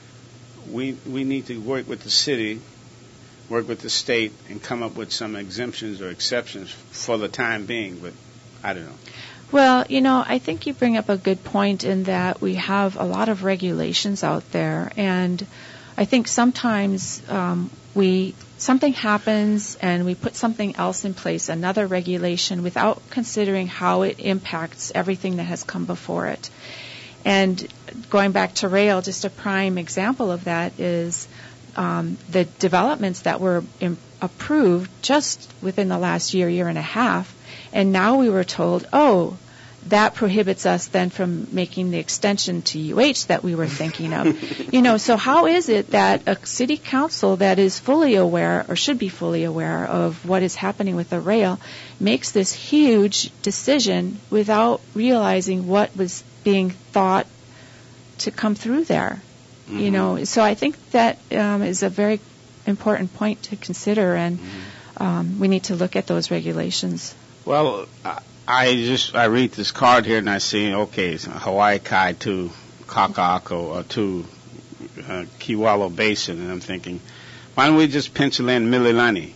we we need to work with the city, work with the state, and come up with some exemptions or exceptions for the time being, but I don't know. Well, you know, I think you bring up a good point in that we have a lot of regulations out there, and I think sometimes um, we something happens and we put something else in place, another regulation, without considering how it impacts everything that has come before it. And going back to rail, just a prime example of that is Um, the developments that were im- approved just within the last year, year and a half, and now we were told, oh, that prohibits us then from making the extension to U H that we were thinking of. You know, so how is it that a city council that is fully aware, or should be fully aware, of what is happening with the rail makes this huge decision without realizing what was being thought to come through there? Mm-hmm. You know, so I think that um, is a very important point to consider, and mm-hmm. um, we need to look at those regulations. Well, I just I read this card here and I see, okay, it's Hawaii Kai to Kaka'ako or to uh, Kewalo Basin, and I'm thinking, why don't we just pencil in Mililani?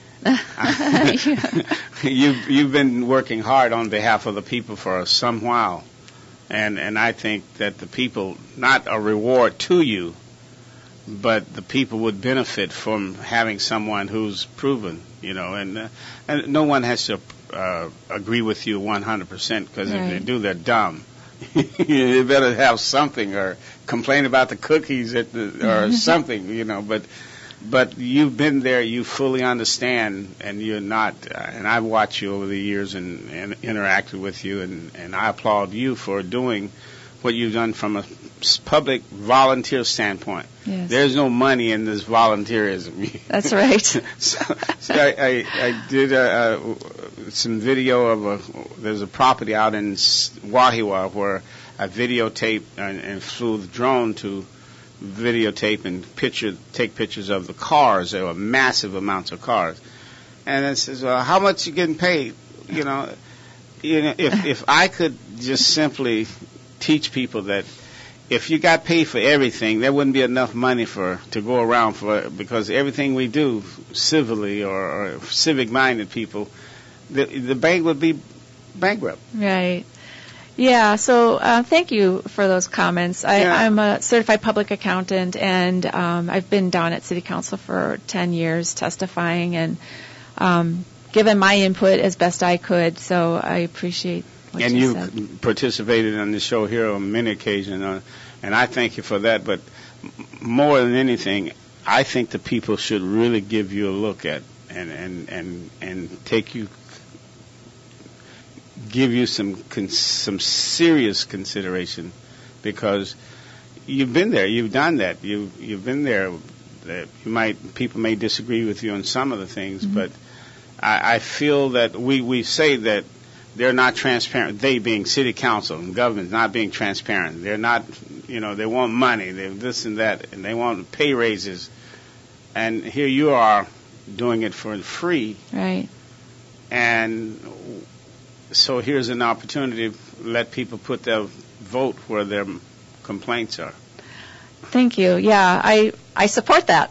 you've you've been working hard on behalf of the people for some while. And and I think that the people, not a reward to you, but the people would benefit from having someone who's proven, you know, and, uh, and no one has to uh, agree with you one hundred percent, because right. if they do, they're dumb. You better have something, or complain about the cookies at the, or something, you know, but but you've been there, you fully understand, and you're not, uh, and I've watched you over the years and, and interacted with you, and, and I applaud you for doing what you've done from a public volunteer standpoint. Yes. There's no money in this volunteerism. That's right. so so I, I, I did a, a, some video of a, there's a property out in Wahiawa where I videotaped and, and flew the drone to videotape and picture, take pictures of the cars. There were massive amounts of cars, and it says, well, "How much you getting paid?" You know, you know, if if I could just simply teach people that if you got paid for everything, there wouldn't be enough money for to go around for, because everything we do civilly or, or civic-minded people, the the bank would be bankrupt. Right. Yeah, so uh, thank you for those comments. I, Yeah. I'm a certified public accountant, and um, I've been down at City Council for ten years testifying and um, given my input as best I could, so I appreciate what And you you said. participated on the show here on many occasions, uh, and I thank you for that. But m- more than anything, I think the people should really give you a look at and and and, and take you, give you some con- some serious consideration, because you've been there, you've done that, you you've been there. That you might people may disagree with you on some of the things, Mm-hmm. but I, I feel that we we say that they're not transparent. They being city council and government not being transparent. They're not, you know, they want money, they this and that, and they want pay raises. And here you are doing it for free. Right. And so here's an opportunity to let people put their vote where their complaints are. Thank you. Yeah, I I support that.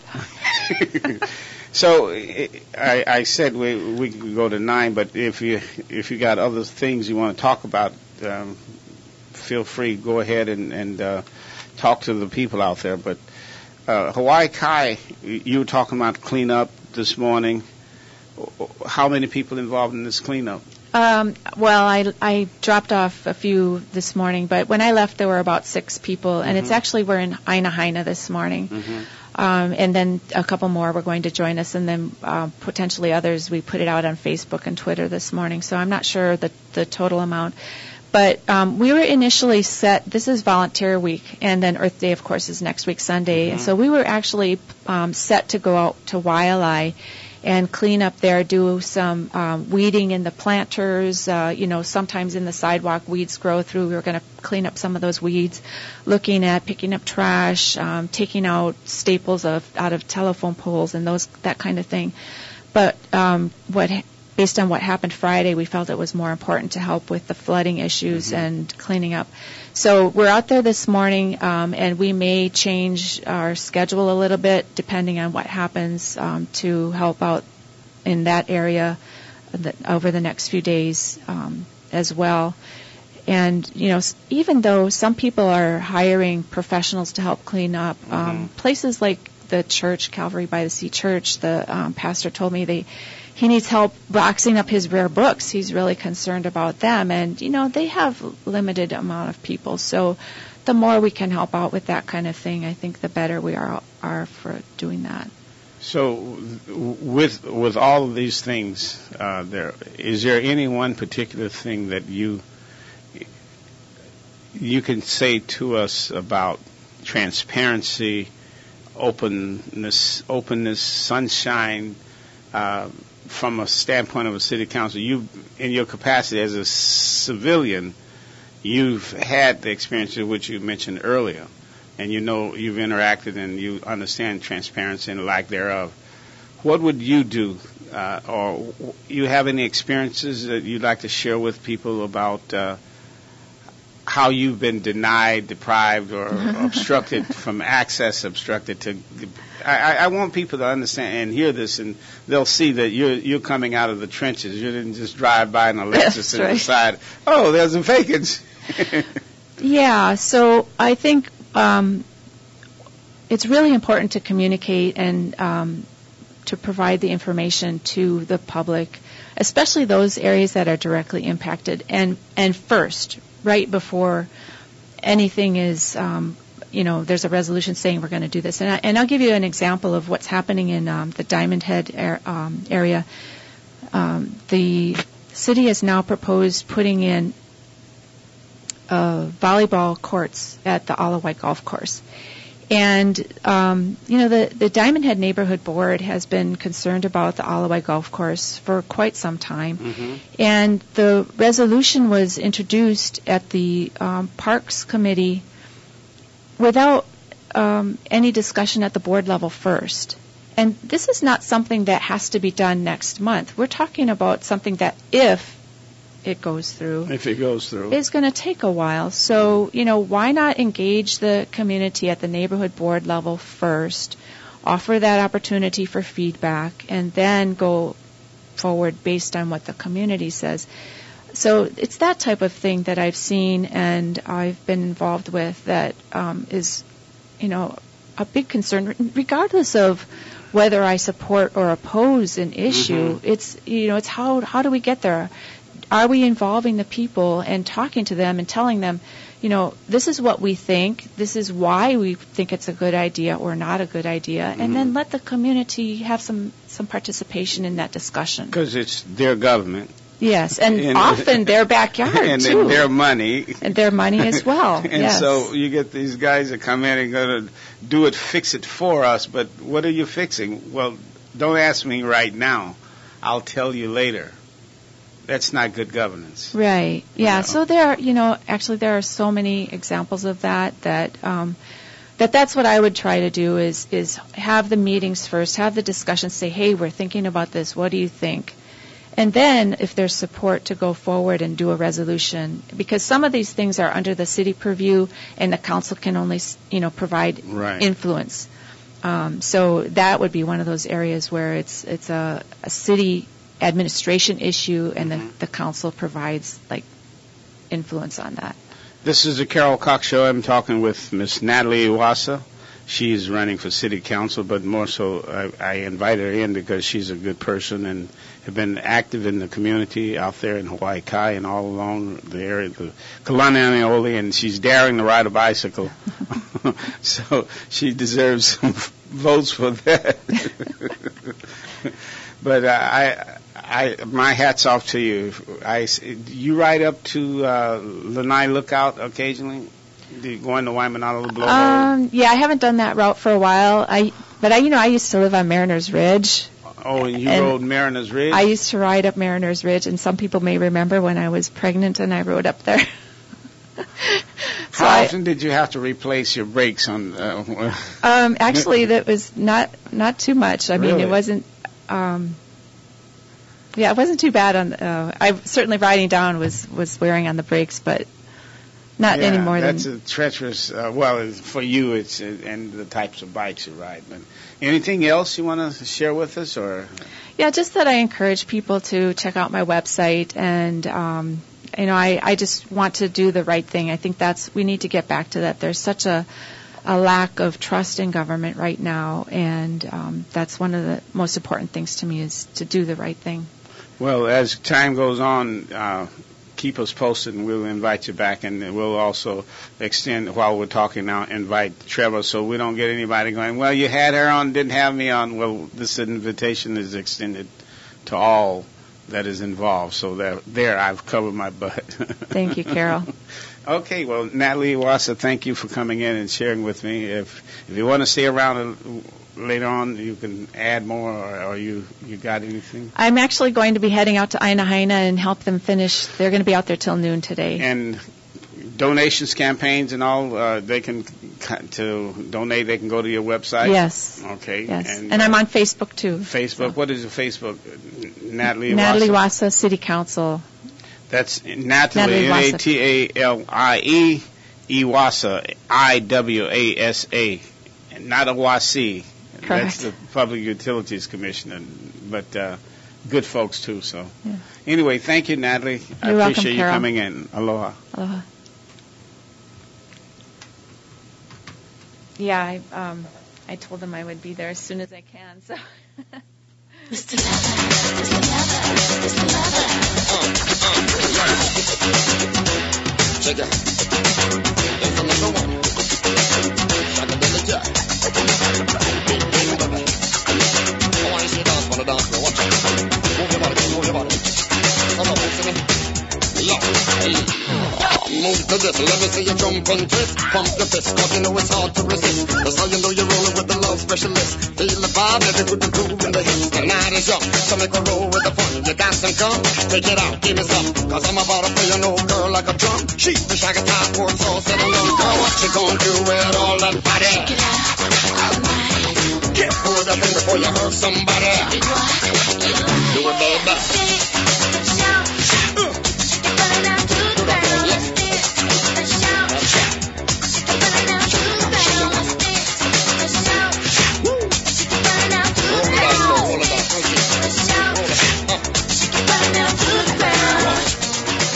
So I, I said we we could go to nine, but if you if you got other things you want to talk about, um, feel free. Go ahead and and uh, talk to the people out there. But uh, Hawaii Kai, you were talking about cleanup this morning. How many people involved in this cleanup? Um, well, I, I dropped off a few this morning, but when I left, there were about six people, and it's actually we're in Aina Haina this morning, um, and then a couple more were going to join us, and then uh, potentially others. We put it out on Facebook and Twitter this morning, so I'm not sure the the total amount. But um, we were initially set. This is Volunteer Week, and then Earth Day, of course, is next week Sunday, and so we were actually um, set to go out to Waialae and clean up there, do some um, weeding in the planters. Uh, you know, sometimes in the sidewalk weeds grow through. We were going to clean up some of those weeds, looking at picking up trash, um, taking out staples of out of telephone poles and those that kind of thing. But um, what, based on what happened Friday, we felt it was more important to help with the flooding issues and cleaning up. So we're out there this morning, um, and we may change our schedule a little bit depending on what happens um, to help out in that area the, over the next few days um, as well. And, you know, s- even though some people are hiring professionals to help clean up, um, places like the church, Calvary by the Sea Church, the um, pastor told me they he needs help boxing up his rare books. He's really concerned about them. And, you know, they have limited amount of people. So the more we can help out with that kind of thing, I think the better we are are for doing that. So with with all of these things, uh, there is there any one particular thing that you you can say to us about transparency, openness, openness, sunshine, uh, from a standpoint of a city council? You, in your capacity as a civilian, you've had the experience which you mentioned earlier, and you know you've interacted and you understand transparency and lack thereof. What would you do, uh, or you have any experiences that you'd like to share with people about uh, how you've been denied, deprived, or obstructed from access, obstructed to? I, I want people to understand and hear this, and they'll see that you're you're coming out of the trenches. You didn't just drive by in a Lexus and right. decide, oh, there's a vacancy. Yeah, so I think um, it's really important to communicate and um, to provide the information to the public, especially those areas that are directly impacted, and and first, right before anything is, um, you know, there's a resolution saying we're going to do this. And, I, and I'll give you an example of what's happening in um, the Diamond Head air, um, area. Um, the city has now proposed putting in uh, volleyball courts at the Alawai Golf Course. And, um, you know, the, the Diamond Head Neighborhood Board has been concerned about the Alawai Golf Course for quite some time. Mm-hmm. And the resolution was introduced at the um, Parks Committee without um, any discussion at the board level first. And this is not something that has to be done next month. We're talking about something that if it goes through. If it goes through. It's going to take a while. So, you know, why not engage the community at the neighborhood board level first, offer that opportunity for feedback, and then go forward based on what the community says. so it's that type of thing that I've seen and I've been involved with that um, is, you know, a big concern, regardless of whether I support or oppose an issue. Mm-hmm. It's, you know, it's how how do we get there? Are we involving the people and talking to them and telling them, you know, this is what we think, this is why we think it's a good idea or not a good idea, mm-hmm. and then let the community have some, some participation in that discussion. Because it's their government. Yes, and, and often their backyard, and too. And their money. And their money as well, And yes. so you get these guys that come in and going to do it, fix it for us, but what are you fixing? Well, don't ask me right now. I'll tell you later. That's not good governance. Right. Yeah. You know? So there, are, you know, actually there are so many examples of that that um, that that's what I would try to do is is have the meetings first, have the discussions, say, hey, we're thinking about this. What do you think? And then, if there's support, to go forward and do a resolution, because some of these things are under the city purview, and the council can only, you know, provide right. influence. Um, so that would be one of those areas where it's it's a, a city administration issue, and mm-hmm. the, the council provides like influence on that. This is the Carol Cox Show. I'm talking with Miss Natalie Iwasa. She's running for city council, but more so I, I invite her in because she's a good person and have been active in the community out there in Hawaii Kai and all along the area, the Kalaniaole, and she's daring to ride a bicycle. So she deserves some votes for that. But uh, I, I, my hat's off to you. I, you ride up to uh, Lanai Lookout occasionally? Do you go into Waimanalo Blowhole? Um, yeah, I haven't done that route for a while. I, but I, you know, I used to live on Mariners Ridge. Oh, and you and rode Mariners Ridge? I used to ride up Mariners Ridge, and some people may remember when I was pregnant and I rode up there. So How I, often did you have to replace your brakes on? Uh, um, actually, that was not not too much. I really? mean, it wasn't. Um, yeah, it wasn't too bad. On uh, I certainly riding down was was wearing on the brakes, but not yeah, any more than. That's a treacherous. Uh, well, for you, it's uh, and the types of bikes you ride. But anything else you want to share with us, or? Yeah, just that I encourage people to check out my website, and um, you know, I, I just want to do the right thing. I think that's we need to get back to that. There's such a a lack of trust in government right now, and um, that's one of the most important things to me is to do the right thing. Well, as time goes on, uh, keep us posted, and we'll invite you back, and we'll also extend, while we're talking now, invite Trevor, so we don't get anybody going, well, you had her on, didn't have me on. Well, this invitation is extended to all that is involved, so that, there, I've covered my butt. Thank you, Carol. Okay, well, Natalie Iwasa, thank you for coming in and sharing with me. If if you want to stay around later on, you can add more, or, or you, you got anything? I'm actually going to be heading out to Aina Haina and help them finish. They're going to be out there till noon today. And donations, campaigns, and all, uh, they can, to donate, they can go to your website? Yes. Okay. Yes. And, and uh, I'm on Facebook, too. Facebook. So. What is your Facebook? Natalie Iwasa? Natalie Iwasa, City Council. That's Natalie, N A T A L I E, Iwasa, I W A S A, not a Wasi. Correct. That's the Public Utilities Commissioner, but uh, good folks, too. So, yeah. Anyway, thank you, Natalie. You're I welcome, appreciate Carol. you coming in. Aloha. Aloha. Yeah, I, um, I told them I would be there as soon as I can, so... Mister Lover, Mister Lover, Mister Lover. Uh, uh, check it out. That's the number one. Shaka Dilla Jack. Big baby baby. I want to see you dance for the dance floor. Watch it. Move your body, move your body. Come on, see me. Yeah, hey. Move to this, let me see you jump and twist. Pump your fist, cause you know it's hard to resist. That's how you know you're rolling with the love specialist. Feel the vibe, let it put the groove in the hips. The night is young, so make a roll with the fun. You dance and come, take it out, give me some. Cause I'm about to play an old girl like a drum. She wish I could tie for so set alone. Girl, what you gonna do with all that body? Shake it out all night. Get pulled up in before you hurt somebody. It was, it was. Do it, baby. Shout, shake it down to the ground. Let's dance, let's shout, shake it down to the ground. Let's dance, let's shout, shake it down to the ground. Roll it up, roll it up. Let's shout, shake it down to the ground.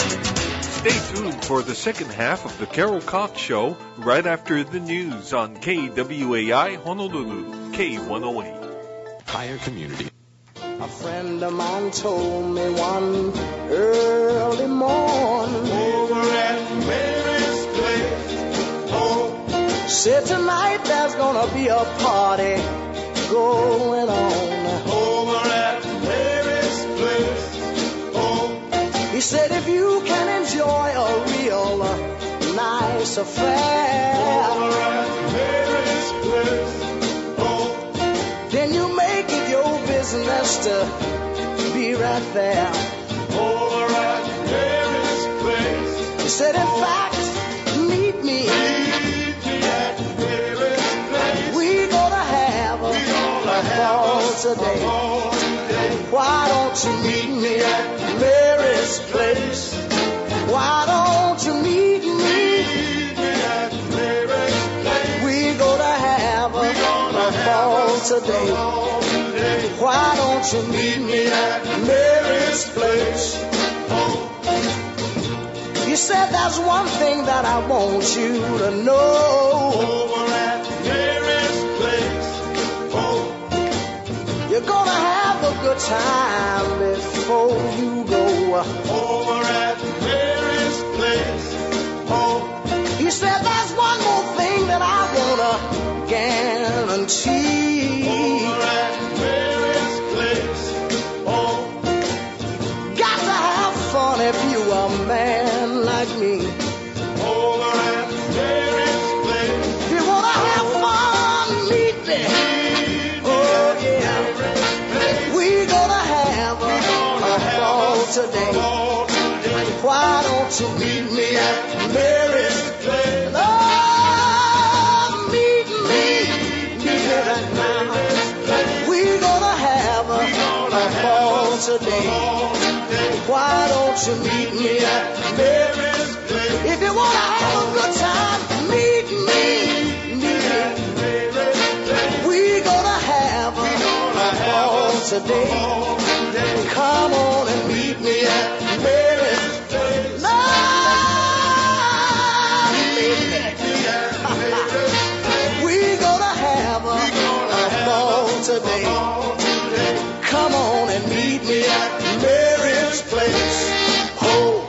for the second half of the Carol Cox Show right after the news on K W A I Honolulu, K one oh eight. Higher Community. A friend of mine told me one early morning over at Mary's place. Oh, said tonight there's gonna be a party going on over at Mary's place. Oh, he said if you can enjoy a real uh, nice affair over at Mary's place, oh, then you make it your business to be right there over at Mary's place. He said, in fact, meet me, meet me at Mary's place. We gonna have a, a ball today. ball today. Why don't you meet me at Mary's place? Why don't you meet me, meet me at Mary's place? We gonna have a, a ball today. Ball Why don't you meet me at Mary's place? Oh. He said there's one thing that I want you to know over at Mary's place. Oh. You're gonna have a good time before you go over at Mary's place. Oh. He said there's one more thing that I wanna guarantee over at if you a man like me over at Mary's place. If you wanna have fun, meet me. Oh yeah, we gonna have a, a ball today. Why don't you meet me at Mary's place? Oh, meet me, meet me right now. We gonna have a, a ball today. Why don't you meet me at Mary's place? If you want to have a good time, meet me. Meet me. We gonna have a, a ball today. Come on and meet me at Mary's place. No, meet me. We gonna have a, a ball today. Come on and meet me at Mary's place. Oh.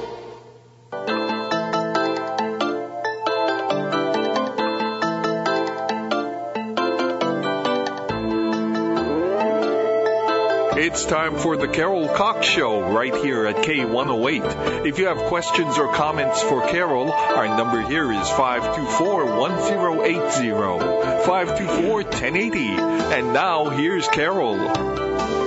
It's time for the Carol Cox Show right here at K one oh eight. If you have questions or comments for Carol, our number here is five two four, one oh eight oh, five two four, one oh eight oh. And now here's Carol.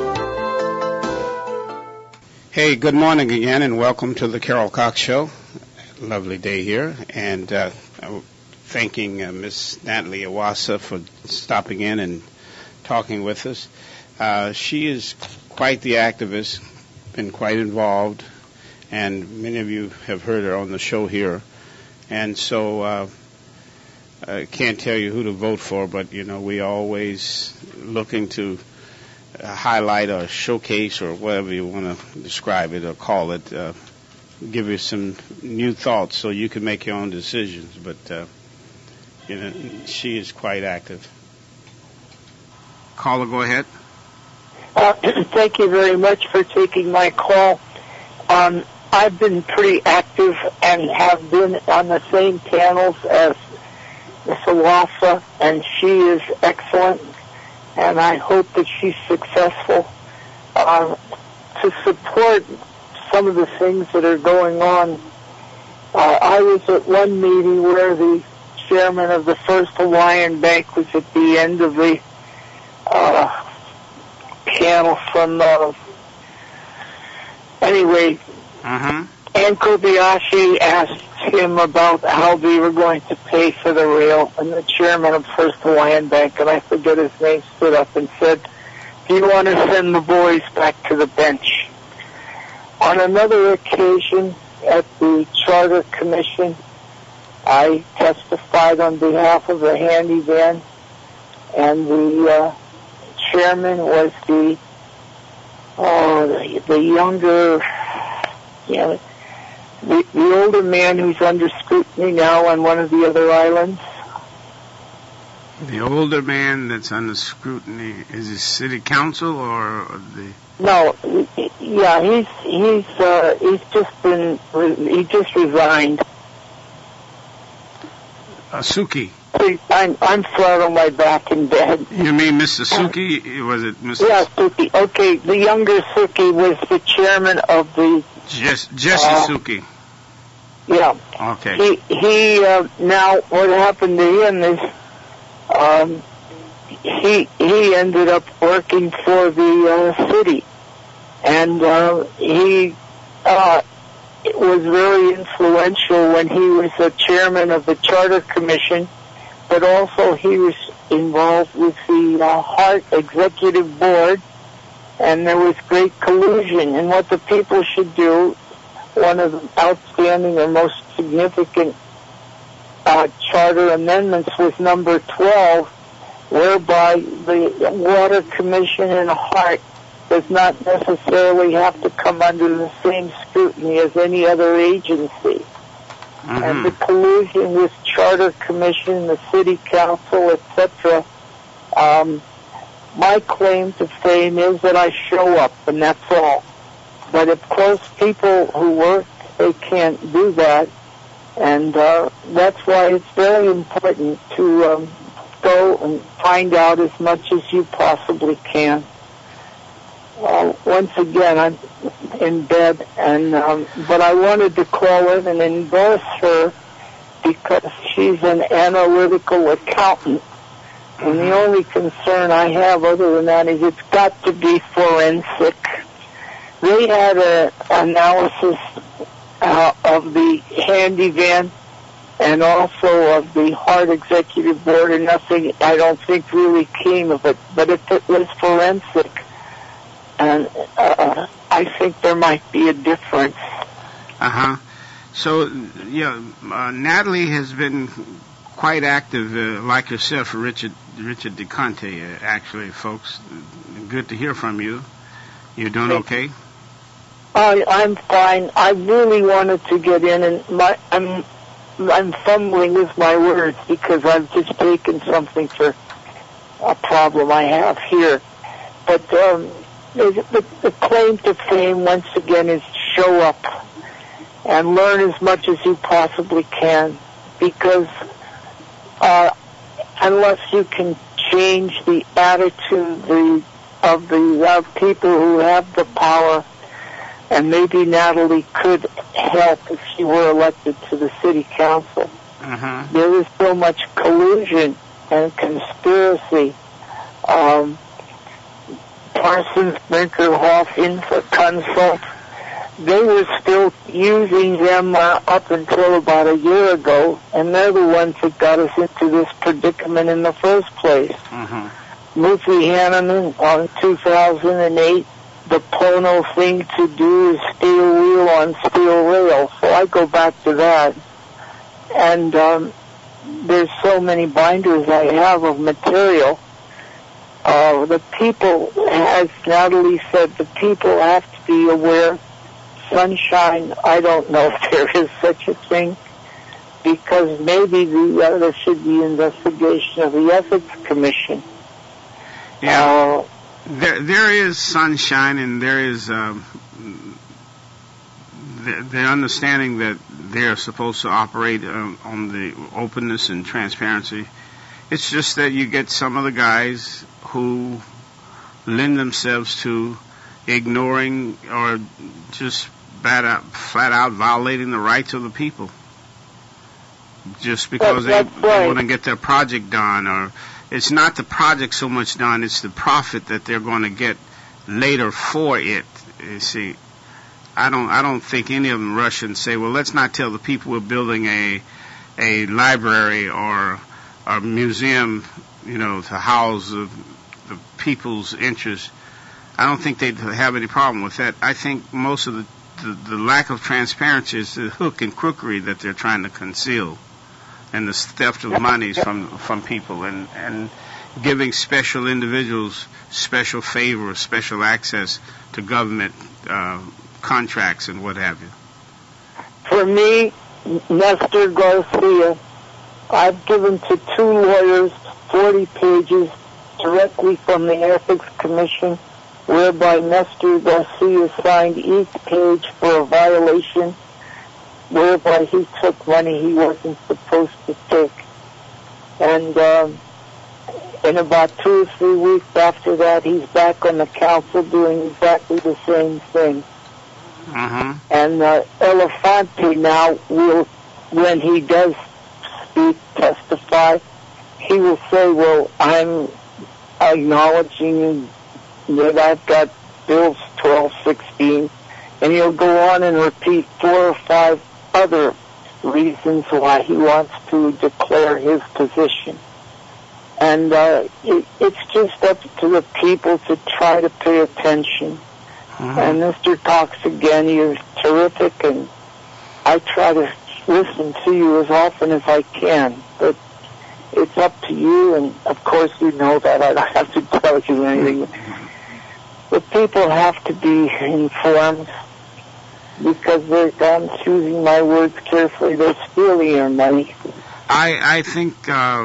Hey, good morning again, and welcome to the Carol Cox Show. Lovely day here, and uh, thanking uh, Miss Natalie Iwasa for stopping in and talking with us. Uh, she is quite the activist, been quite involved, and many of you have heard her on the show here. And so uh, I can't tell you who to vote for, but, you know, we always looking to highlight or showcase or whatever you want to describe it or call it, uh, give you some new thoughts so you can make your own decisions. But, uh, you know, she is quite active. Caller, go ahead. Uh, thank you very much for taking my call. Um, I've been pretty active and have been on the same panels as Miss Iwasa, and she is excellent. And I hope that she's successful uh, to support some of the things that are going on. Uh, I was at one meeting where the chairman of the First Hawaiian Bank was at the end of the uh, panel from, uh, anyway, uh-huh. Ann Kobayashi asked him about how they were going to pay for the rail, and the chairman of First Hawaiian Bank, and I forget his name, stood up and said, do you want to send the boys back to the bench? On another occasion at the Charter Commission, I testified on behalf of the handyman, and the uh, chairman was the, oh, the, the younger, you know, the, the older man who's under scrutiny now on one of the other islands. The older man that's under scrutiny, is it city council or the... No, yeah, he's he's uh, he's just been he just resigned. Uh, Suki. I'm I'm flat on my back in bed. You mean Mister Suki? Was it Mister Yeah, Suki. Okay, the younger Suki was the chairman of the Jess, Jesse uh, Suki. Yeah. Okay. He he uh, now what happened to him is um, he he ended up working for the uh, city, and uh, he uh, was very influential when he was a chairman of the Charter Commission, but also he was involved with the uh, Heart Executive Board, and there was great collusion. And what the people should do, one of the outstanding or most significant uh, charter amendments was number twelve, whereby the Water Commission and Heart does not necessarily have to come under the same scrutiny as any other agency. Mm-hmm. And the collusion with Charter Commission, the City Council, et cetera. Um, my claim to fame is that I show up, and that's all. But of course, people who work, they can't do that, and uh, that's why it's very important to um, go and find out as much as you possibly can. Uh, once again, I'm in bed, and um, but I wanted to call in and endorse her because she's an analytical accountant, and the only concern I have other than that is it's got to be forensic. They had an analysis uh, of the handy van and also of the Heart Executive Board, and nothing, I don't think, really came of it. But if it was forensic, and uh, I think there might be a difference. Uh-huh. So, yeah, uh, Natalie has been quite active, uh, like yourself, Richard Richard DeConte, uh, actually, folks. Good to hear from you. You doing okay? I, I'm fine. I really wanted to get in, and my, I'm I'm fumbling with my words because I've just taken something for a problem I have here. But um, the, the claim to fame, once again, is show up and learn as much as you possibly can, because uh, unless you can change the attitude the, of the uh, people who have the power, and maybe Natalie could help if she were elected to the city council. Uh-huh. There is so much collusion and conspiracy. Um, Parsons, Brinkerhoff, Infoconsult, they were still using them uh, up until about a year ago, and they're the ones that got us into this predicament in the first place. Uh-huh. Mufi Hanneman on two thousand eight, the Pono thing to do is steel wheel on steel rail. So I go back to that. And um, there's so many binders I have of material. Uh, the people, as Natalie said, the people have to be aware. Sunshine, I don't know if there is such a thing, because maybe the, uh, there should be investigation of the Ethics Commission. Yeah. Uh, There, there is sunshine, and there is um, the, the understanding that they're supposed to operate um, on the openness and transparency. It's just that you get some of the guys who lend themselves to ignoring or just bad out, flat out violating the rights of the people, just because That's they, right. they want to get their project done. Or it's not the project so much done, it's the profit that they're going to get later for it. You see, I don't I don't think any of them rush and say, well, let's not tell the people we're building a a library or a museum, you know, to house the, the people's interests. I don't think they'd have any problem with that. I think most of the, the, the lack of transparency is the hook and crookery that they're trying to conceal, and the theft of monies from from people, and, and giving special individuals special favor, special access to government uh, contracts and what have you. For For me, Nestor Garcia, I've given to two lawyers forty pages directly from the Ethics Commission, whereby Nestor Garcia signed each page for a violation, whereby he took money he wasn't supposed to take. And um, in about two or three weeks after that, he's back on the council doing exactly the same thing. Uh-huh. And uh, Elefante now will, when he does speak, testify, he will say, well, I'm acknowledging that I've got bills twelve sixteen, and he'll go on and repeat four or five other reasons why he wants to declare his position. And uh, it, it's just up to the people to try to pay attention. Mm-hmm. And Mister Cox, again, you're terrific, and I try to listen to you as often as I can. But it's up to you, and of course you know that. I don't have to tell you anything. But people have to be informed, because they're, I'm choosing my words carefully, they're stealing your money. I, I think uh,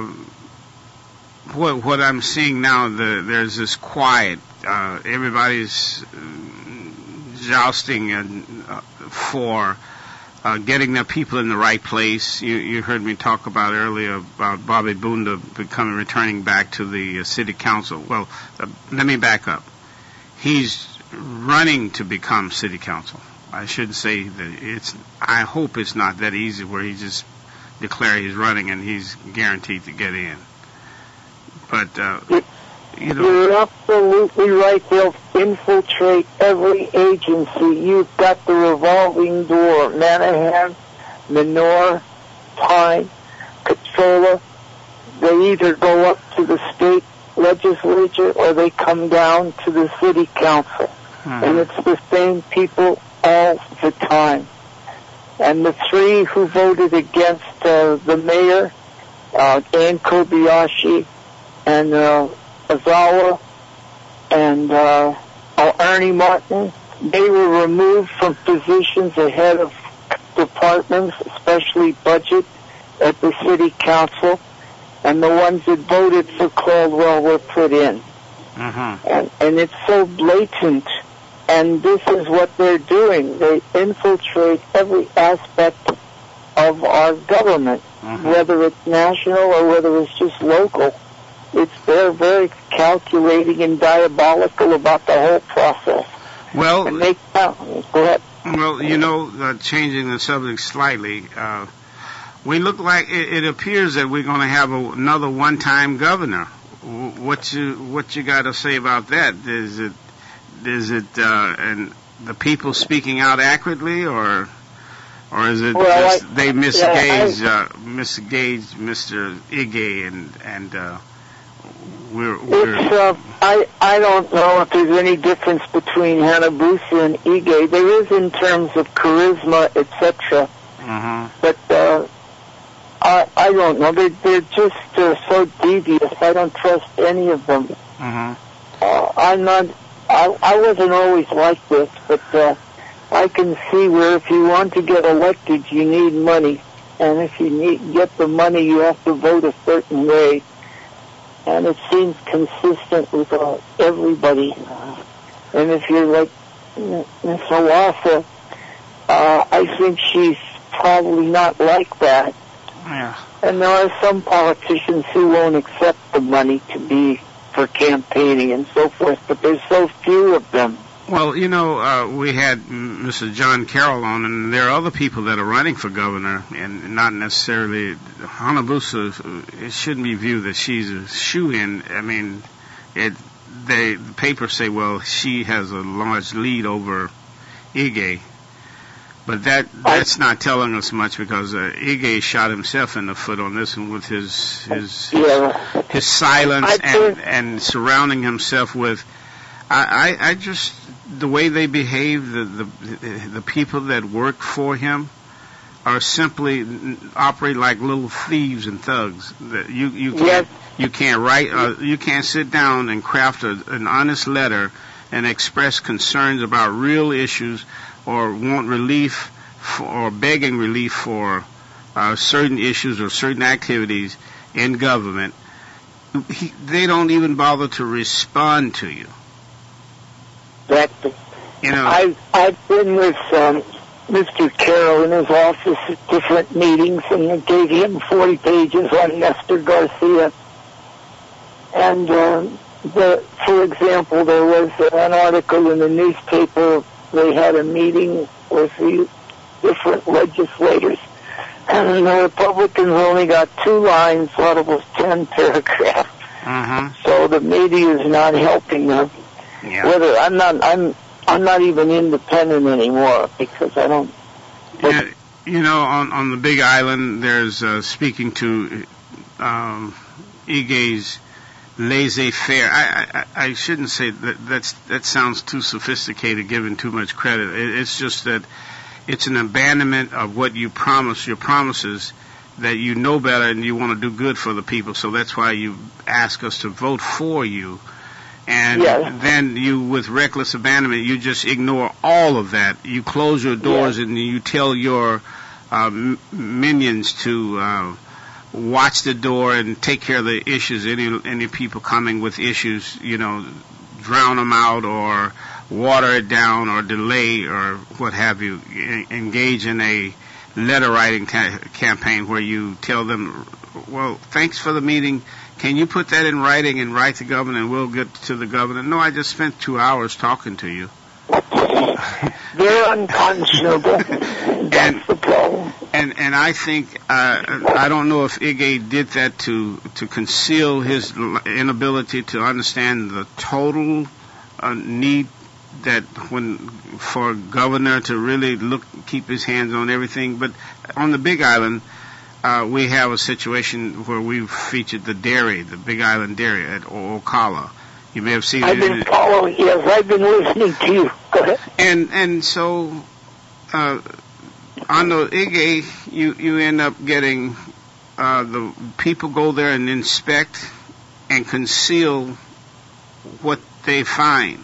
what, what I'm seeing now, the, there's this quiet. Uh, everybody's jousting and, uh, for uh, getting their people in the right place. You, you heard me talk about earlier about Bobby Bunda becoming returning back to the uh, city council. Well, uh, let me back up. He's running to become city council. I should say that it's. I hope it's not that easy where he just declares he's running and he's guaranteed to get in. But uh, you know, you're absolutely right. They'll infiltrate every agency. You've got the revolving door: Manahan, Menor, Pine, Catrola. They either go up to the state legislature or they come down to the city council, hmm. and it's the same people all the time. And the three who voted against uh, the mayor, uh, Ann Kobayashi, and uh, Azawa, and uh, Ernie Martin, they were removed from positions ahead of departments, especially budget, at the city council, and the ones that voted for Caldwell were put in. Uh-huh. And, and it's so blatant. And this is what they're doing. They infiltrate every aspect of our government, uh-huh. whether it's national or whether it's just local. It's they're very calculating and diabolical about the whole process. Well, and they, uh, go ahead. Well, you know, uh, changing the subject slightly, uh, we look like it, it appears that we're going to have a, another one-time governor. What you what you got to say about that? Is it Is it uh, and the people speaking out accurately, or or is it well, just I, they misgauge yeah, I, uh, misgauge Mister Ige and and uh, we're, we're it's, uh, I I don't know if there's any difference between Hanabusa and Ige. There is in terms of charisma, et cetera. Uh-huh. But uh, I I don't know. They they're just uh, so devious. I don't trust any of them. Uh-huh. Uh, I'm not. I, I wasn't always like this, but uh, I can see where if you want to get elected, you need money. And if you need get the money, you have to vote a certain way. And it seems consistent with uh, everybody. Uh, and if you're like Miss Alasa, uh, I think she's probably not like that. Yeah. And there are some politicians who won't accept the money to be for campaigning and so forth, but there's so few of them. Well, you know, uh, we had Mister John Carroll on, and there are other people that are running for governor, and not necessarily Hanabusa. It shouldn't be viewed that she's a shoo-in. I mean, it. They the papers say, well, she has a large lead over Ige, but that that's not telling us much because uh, Ige shot himself in the foot on this one with his his yeah. his, his silence and and surrounding himself with. I, I, I just the way they behave, the, the the people that work for him are simply operate like little thieves and thugs. That you you can't yes. you can't write uh, you can't sit down and craft a, an honest letter and express concerns about real issues or want relief relief or begging relief for uh, certain issues or certain activities in government, he, they don't even bother to respond to you. Exactly. You know, I've, I've been with um, Mister Carroll in his office at different meetings, and I gave him forty pages on Nestor Garcia. And uh, the, for example, there was an article in the newspaper. They had a meeting with the different legislators, and the Republicans only got two lines, thought it was ten paragraphs. uh-huh. So the media is not helping them. Yeah. Whether I'm not, I'm, I'm not even independent anymore because I don't. Yeah, you know, on on the Big Island, there's uh, speaking to um, Ige's laissez-faire. I, I I shouldn't say that. That's that sounds too sophisticated, giving too much credit. It, it's just that it's an abandonment of what you promise, your promises, that you know better and you want to do good for the people. So that's why you ask us to vote for you. And Yes. then you, with reckless abandonment, you just ignore all of that. You close your doors Yes. and you tell your uh, m- minions to uh, watch the door and take care of the issues. Any any people coming with issues, you know, drown them out or water it down or delay or what have you. E- engage in a letter writing ca- campaign where you tell them, well, thanks for the meeting. Can you put that in writing and write to governor and we'll get to the governor? No, I just spent two hours talking to you. They're unconscionable. That's And- the problem. And and I think uh, I don't know if Ige did that to to conceal his l- inability to understand the total uh, need that when for a governor to really look keep his hands on everything. But on the Big Island, uh, we have a situation where we've featured the dairy, the Big Island Dairy at Ocala. You may have seen I've it. been following. Yes, I've been listening to you. Go ahead. And and so uh, on the Ige, you you end up getting uh, the people go there and inspect and conceal what they find,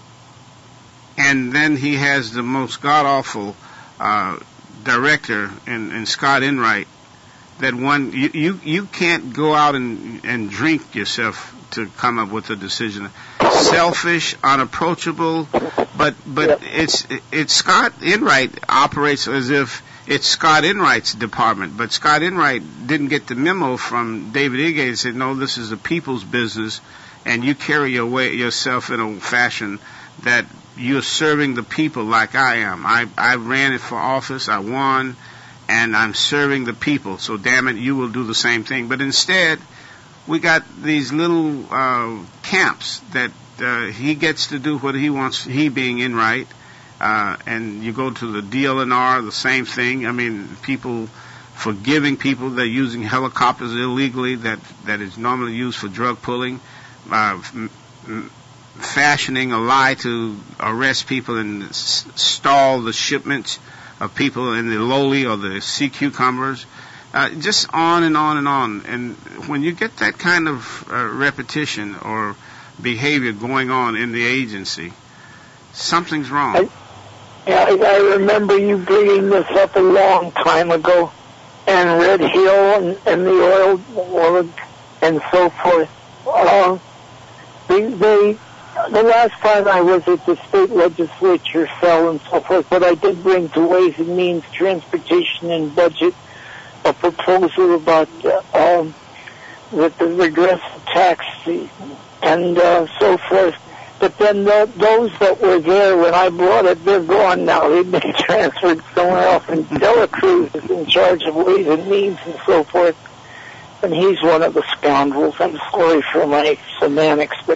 and then he has the most god awful uh, director in, in Scott Enright that one you, you you can't go out and and drink yourself to come up with a decision. Selfish, unapproachable, but but Yep. it's it's Scott Enright operates as if it's Scott Enright's department, but Scott Enright didn't get the memo from David Ige and said, no, this is a people's business, and you carry your way, yourself in a fashion that you're serving the people like I am. I I ran it for office, I won, and I'm serving the people. So damn it, you will do the same thing. But instead, we got these little uh, camps that uh, he gets to do what he wants, he being Enright, uh, and you go to the D L N R, the same thing. I mean, people forgiving people that are using helicopters illegally that, that is normally used for drug pulling, uh, m- m- fashioning a lie to arrest people and s- stall the shipments of people in the lowly or the sea cucumbers. Uh, just on and on and on. And when you get that kind of uh, repetition or behavior going on in the agency, something's wrong. I, yeah, I, I remember you bringing this up a long time ago, and Red Hill and, and the oil world and so forth. Uh, they, they, the last time I was at the state legislature fell and so forth, but I did bring to Ways and Means, Transportation and Budget a proposal about uh, um, with the regressive tax fee and uh, so forth. But then the, those that were there when I brought it, they're gone now. They've been transferred somewhere else. And Dela Cruz is in charge of Ways and Means and so forth. And he's one of the scoundrels. I'm sorry for my semantics, but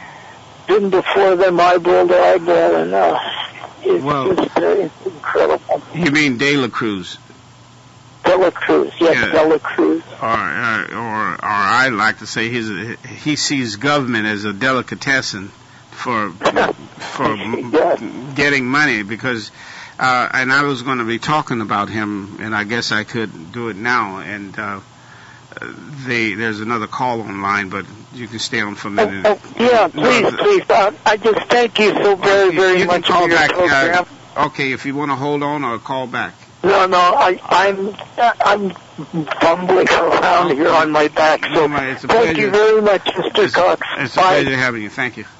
been before them eyeball to eyeball, and uh, it's Well, just uh, it's incredible. You mean De La Cruz? Dela Cruz, yes, Yeah. Dela Cruz. Or, uh, or, or I like to say his, he sees government as a delicatessen for for Yes. getting money because, uh, and I was going to be talking about him, and I guess I could do it now. And uh, they, there's another call online, but you can stay on for a minute. Oh, oh, yeah, please, No, please. Uh, I just thank you so very, you- very you can much call for your back. program. Uh, okay, if you want to hold on or call back. No, no, I, I'm I'm fumbling around here on my back. So No, it's a thank you pleasure. very much, Mister It's, Cox. it's a Bye. pleasure having you. Thank you.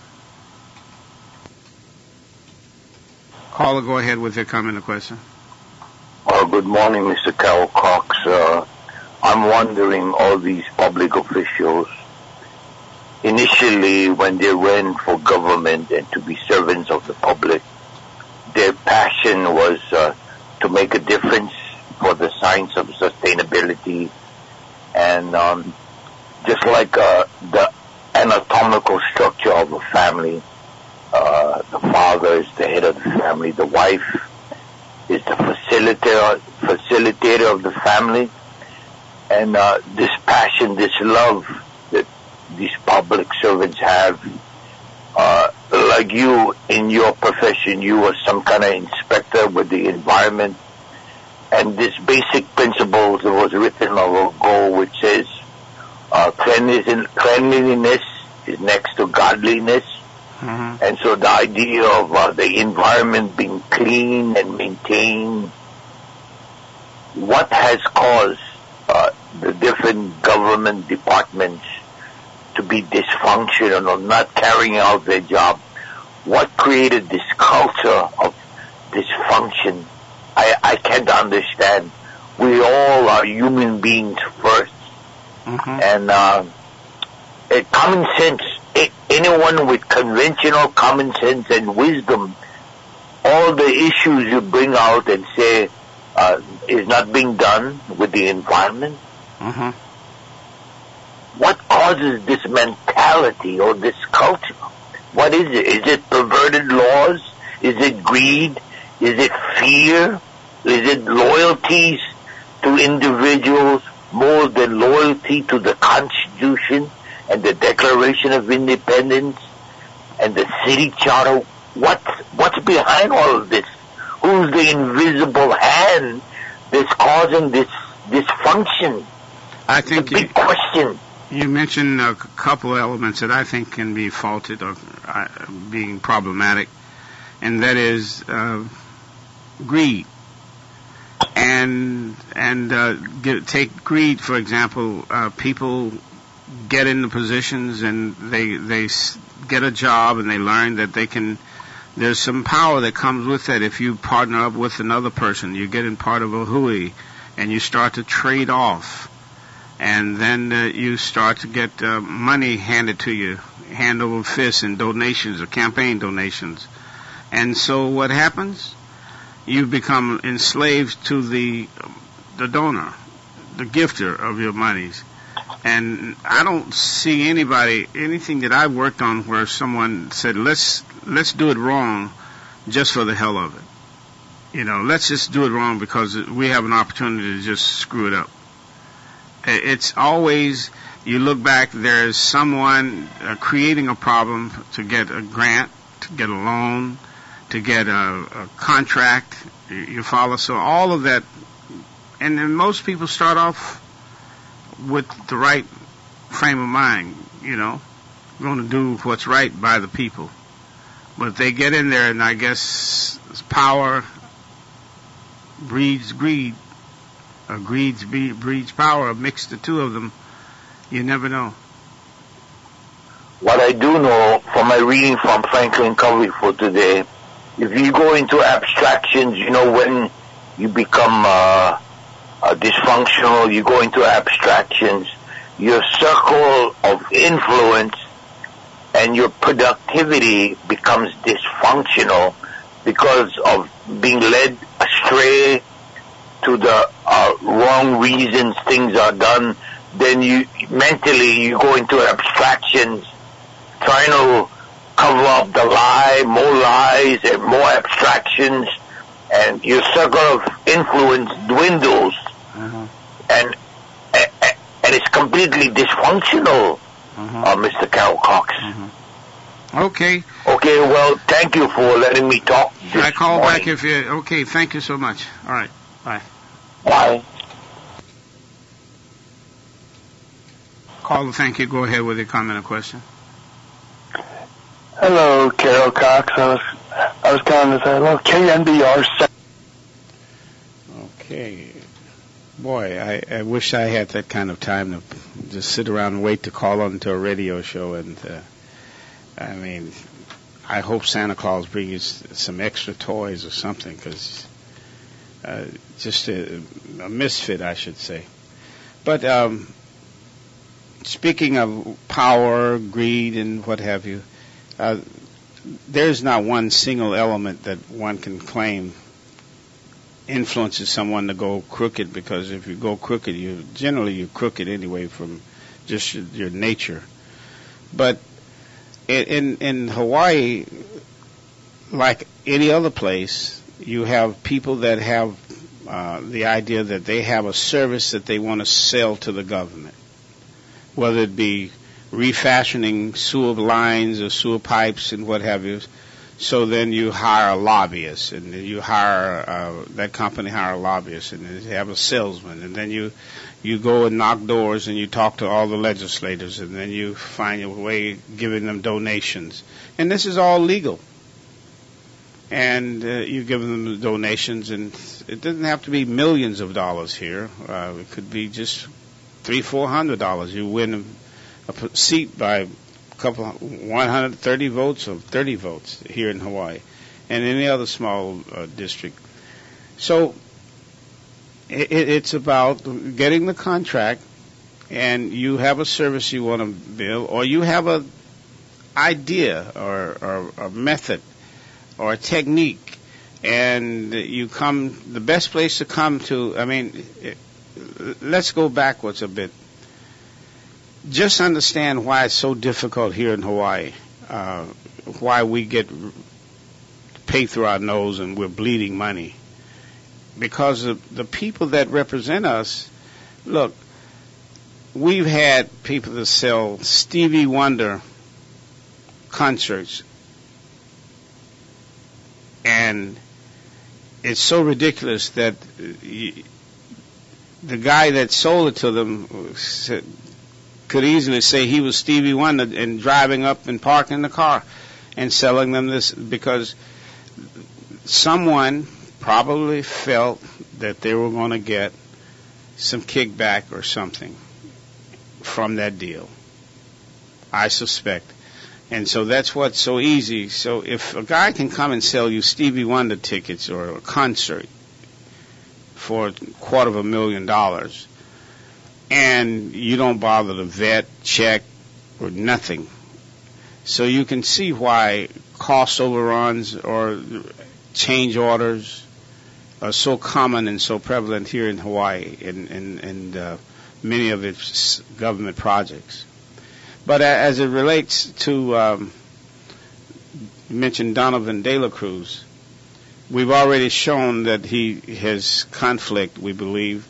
Caller, go ahead with your comment or question. Uh, good morning, Mister Carol Cox. Uh, I'm wondering, all these public officials, initially when they ran for government and to be servants of the public, their passion was uh, to make a difference for the science of sustainability. And um, just like uh, the anatomical structure of a family, uh, the father is the head of the family, the wife is the facilitator, facilitator of the family. And uh, this passion, this love that these public servants have, uh, like you in your profession, you were some kind of inspector with the environment. And this basic principle that was written long ago, which says uh, cleanliness, cleanliness is next to godliness. Mm-hmm. And so the idea of uh, the environment being clean and maintained, what has caused uh, the different government departments to be dysfunctional or not carrying out their job? What created this culture of dysfunction? I, I can't understand. We all are human beings first. Mm-hmm. And uh, uh, common sense, a- anyone with conventional common sense and wisdom, all the issues you bring out and say uh, is not being done with the environment. Mm-hmm. What causes this mentality or this culture? What is it? Is it perverted laws? Is it greed? Is it fear? Is it loyalties to individuals more than loyalty to the Constitution and the Declaration of Independence and the city charter? What's, what's behind all of this? Who's the invisible hand that's causing this dysfunction? I think It's a big you, question. you mentioned a c- couple of elements that I think can be faulted or uh, being problematic, and that is uh, greed. And and uh, get, take greed, for example. Uh, people get into positions and they they s- get a job and they learn that they can. There's some power that comes with that. If you partner up with another person, you get in part of a hui, and you start to trade off, and then uh, you start to get uh, money handed to you, hand over fist, in donations or campaign donations. And so what happens? You become enslaved to the the donor, the gifter of your monies. And I don't see anybody, anything that I've worked on where someone said, let's let's do it wrong just for the hell of it. You know, let's just do it wrong because we have an opportunity to just screw it up. It's always, you look back, there's someone uh, creating a problem to get a grant, to get a loan, to get a, a contract, you, you follow. So all of that, and then most people start off with the right frame of mind, you know, going to do what's right by the people. But they get in there, and I guess power breeds greed, or greed breeds power, mix the two of them, you never know. What I do know from my reading from Franklin Covey for today, if you go into abstractions, you know, when you become uh, uh, dysfunctional, you go into abstractions, your circle of influence and your productivity becomes dysfunctional because of being led astray to the uh, wrong reasons things are done. Then you mentally you go into abstractions, trying to cover up the lie, more lies and more abstractions, and your circle of influence dwindles, Mm-hmm. and, and and it's completely dysfunctional, Mm-hmm. uh, Mister Carol Cox. Mm-hmm. Okay. Okay, well, thank you for letting me talk this I call morning. back if you, okay, thank you so much. All right, bye. Bye. Caller, thank you. Go ahead with your comment or question. Hello, Carol Cox. I was I was calling to say hello, K N B R. Okay. Boy, I, I wish I had that kind of time to just sit around and wait to call on to a radio show. And uh, I mean, I hope Santa Claus brings some extra toys or something, because uh, just a, a misfit, I should say. But um, speaking of power, greed, and what have you, uh, there's not one single element that one can claim influences someone to go crooked, because if you go crooked, you generally you're crooked anyway from just your, your nature. But in in Hawaii, like any other place, you have people that have uh, the idea that they have a service that they want to sell to the government, whether it be refashioning sewer lines or sewer pipes and what have you. So then you hire a lobbyist, and you hire uh, that company hire a lobbyist, and they have a salesman, and then you you go and knock doors, and you talk to all the legislators, and then you find a way giving them donations, and this is all legal. And uh, you give them the donations, and it doesn't have to be millions of dollars here. Uh, it could be just three, four hundred dollars. You win a, a seat by couple one hundred thirty votes or thirty votes here in Hawaii and any other small uh, district. So it, it's about getting the contract, and you have a service you want to build, or you have a idea or, or a method or a technique, and you come, the best place to come to, I mean, it, let's go backwards a bit. Just understand why it's so difficult here in Hawaii, uh, why we get paid through our nose and we're bleeding money. Because of the people that represent us, look, we've had people that sell Stevie Wonder concerts, and it's so ridiculous that the guy that sold it to them said, could easily say he was Stevie Wonder and driving up and parking the car and selling them this, because someone probably felt that they were going to get some kickback or something from that deal, I suspect. And so that's what's so easy. So if a guy can come and sell you Stevie Wonder tickets or a concert for a quarter of a million dollars, and you don't bother to vet, check, or nothing. So you can see why cost overruns or change orders are so common and so prevalent here in Hawaii and, and, and uh, many of its government projects. But as it relates to, um, you mentioned Donovan De La Cruz, we've already shown that he has conflict, we believe,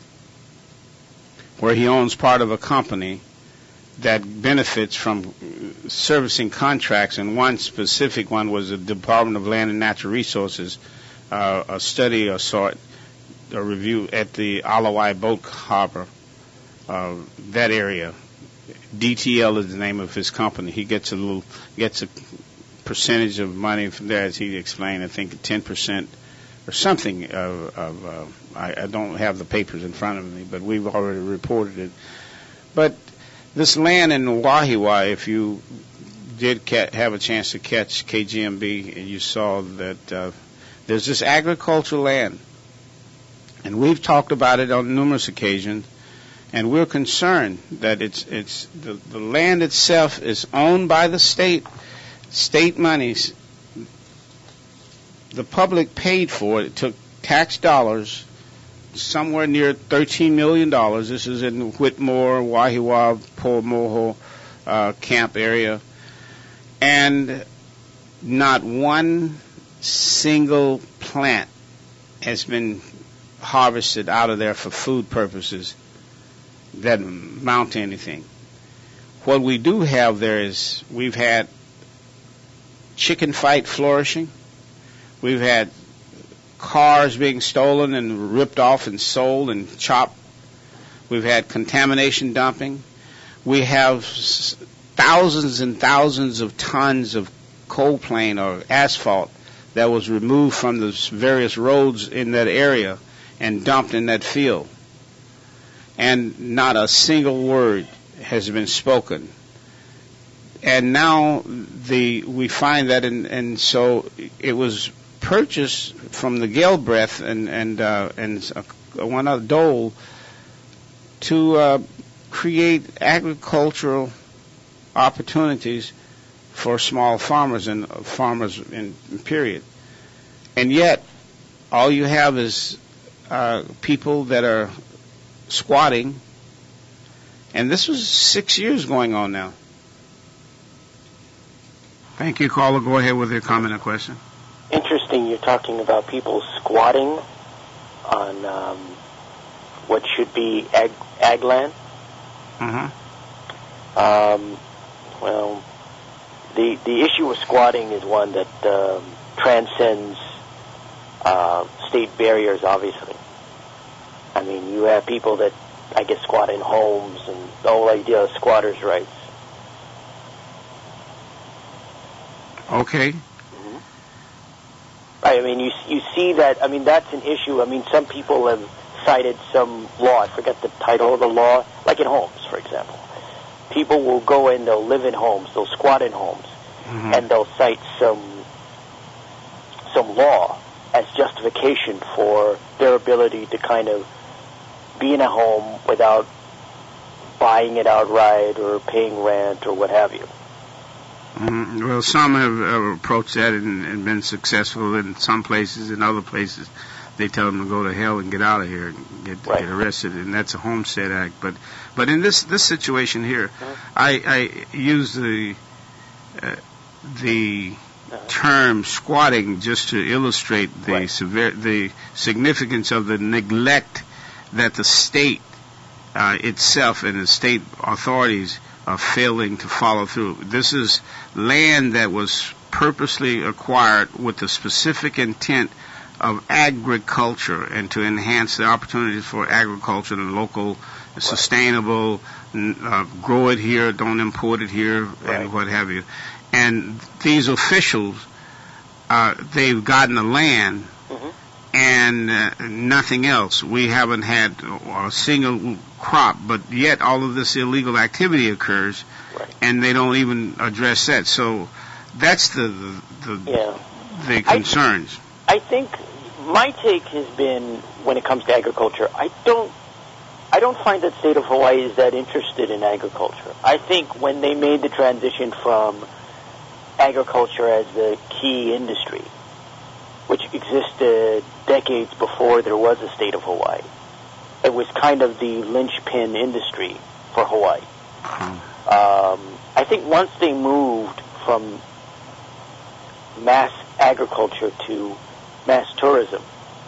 where he owns part of a company that benefits from servicing contracts, and one specific one was the Department of Land and Natural Resources, uh, a study or sort, a review at the Alawai Boat Harbor, uh, that area. D T L is the name of his company. He gets a little, gets a percentage of money from there, as he explained, I think ten percent or something of, of uh, I, I don't have the papers in front of me, but we've already reported it. But this land in Wahiawa, if you did ca- have a chance to catch K G M B, and you saw that uh, there's this agricultural land, and we've talked about it on numerous occasions, and we're concerned that it's it's the, the land itself is owned by the state, state monies. The public paid for it. It took tax dollars, somewhere near thirteen million dollars. This is in Whitmore, Wahiawa, Po'omoho uh, camp area. And not one single plant has been harvested out of there for food purposes that amount to anything. What we do have there is we've had chicken fight flourishing. We've had cars being stolen and ripped off and sold and chopped. We've had contamination dumping. We have thousands and thousands of tons of coal plane or asphalt that was removed from the various roads in that area and dumped in that field. And not a single word has been spoken. And now the we find that, in, and so it was purchased from the Galbraith and and uh, and uh, one other Dole to uh, create agricultural opportunities for small farmers and uh, farmers in period. And yet, all you have is uh, people that are squatting, and this was six years going on now. Thank you, caller. Go ahead with your comment or question. Interesting, you're talking about people squatting on um, what should be ag, ag land. Mm-hmm. Um, well, the the issue with squatting is one that um, transcends uh, state barriers, obviously. I mean, you have people that, I guess, squat in homes, and the whole idea of squatters' rights. Okay. Mm-hmm. I mean, you you see that. I mean, that's an issue. I mean, some people have cited some law. I forget the title of the law. Like in homes, for example, people will go in. They'll live in homes. They'll squat in homes, mm-hmm. and they'll cite some some law as justification for their ability to kind of be in a home without buying it outright or paying rent or what have you. Mm, well, some have uh, approached that and, and been successful in some places. In other places, they tell them to go to hell and get out of here and get, right. get arrested, and that's a Homestead Act. But but in this this situation here, mm-hmm. I, I use the uh, the uh-huh. term squatting just to illustrate the right. severe the significance of the neglect that the state uh, itself and the state authorities are failing to follow through. This is land that was purposely acquired with the specific intent of agriculture and to enhance the opportunities for agriculture and local, right. sustainable, uh, grow it here, don't import it here, right. and what have you. And these officials, uh, they've gotten the land, mm-hmm. and uh, nothing else. We haven't had a single crop, but yet all of this illegal activity occurs, right. and they don't even address that. So that's the the, the, yeah. the concerns. I, I think my take has been, when it comes to agriculture, I don't I don't find that state of Hawaii is that interested in agriculture. I think when they made the transition from agriculture as the key industry, which existed decades before there was a state of Hawaii, it was kind of the linchpin industry for Hawaii. Um, I think once they moved from mass agriculture to mass tourism,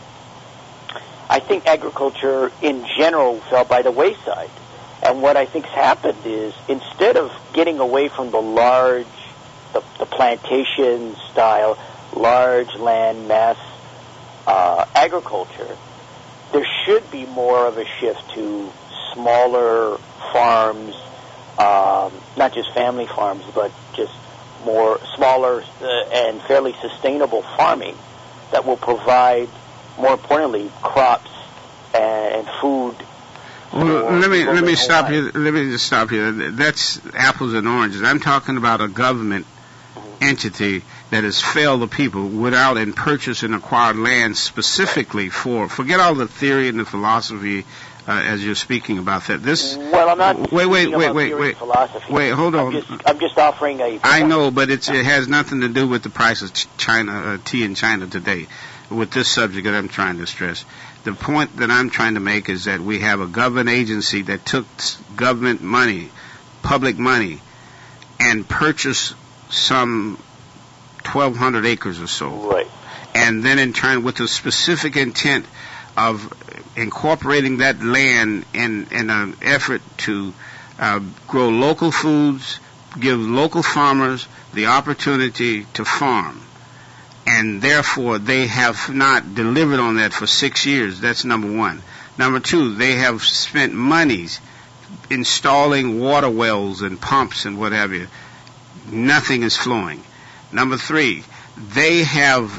I think agriculture in general fell by the wayside. And what I think's happened is, instead of getting away from the large, the, the plantation style, large land mass uh, agriculture, there should be more of a shift to smaller farms, um, not just family farms, but just more smaller uh, and fairly sustainable farming that will provide, more importantly, crops and, and food. Well, let me let me stop you. Let me just stop you. That's apples and oranges. I'm talking about a government entity that has failed the people without and purchased and acquired land specifically for. Forget all the theory and the philosophy uh, as you're speaking about that. This. Well, I'm not. Wait, wait, wait, about wait, theory wait. and philosophy. Wait, hold on. I'm just, I'm just offering a. I know, but it's it has nothing to do with the price of China uh, tea in China today. With this subject that I'm trying to stress, the point that I'm trying to make is that we have a government agency that took government money, public money, and purchased some twelve hundred acres or so. Right. And then in turn, with the specific intent of incorporating that land in, in an effort to uh, grow local foods, give local farmers the opportunity to farm. And therefore, they have not delivered on that for six years. That's number one. Number two, they have spent monies installing water wells and pumps and what have you. Nothing is flowing. Number three, they have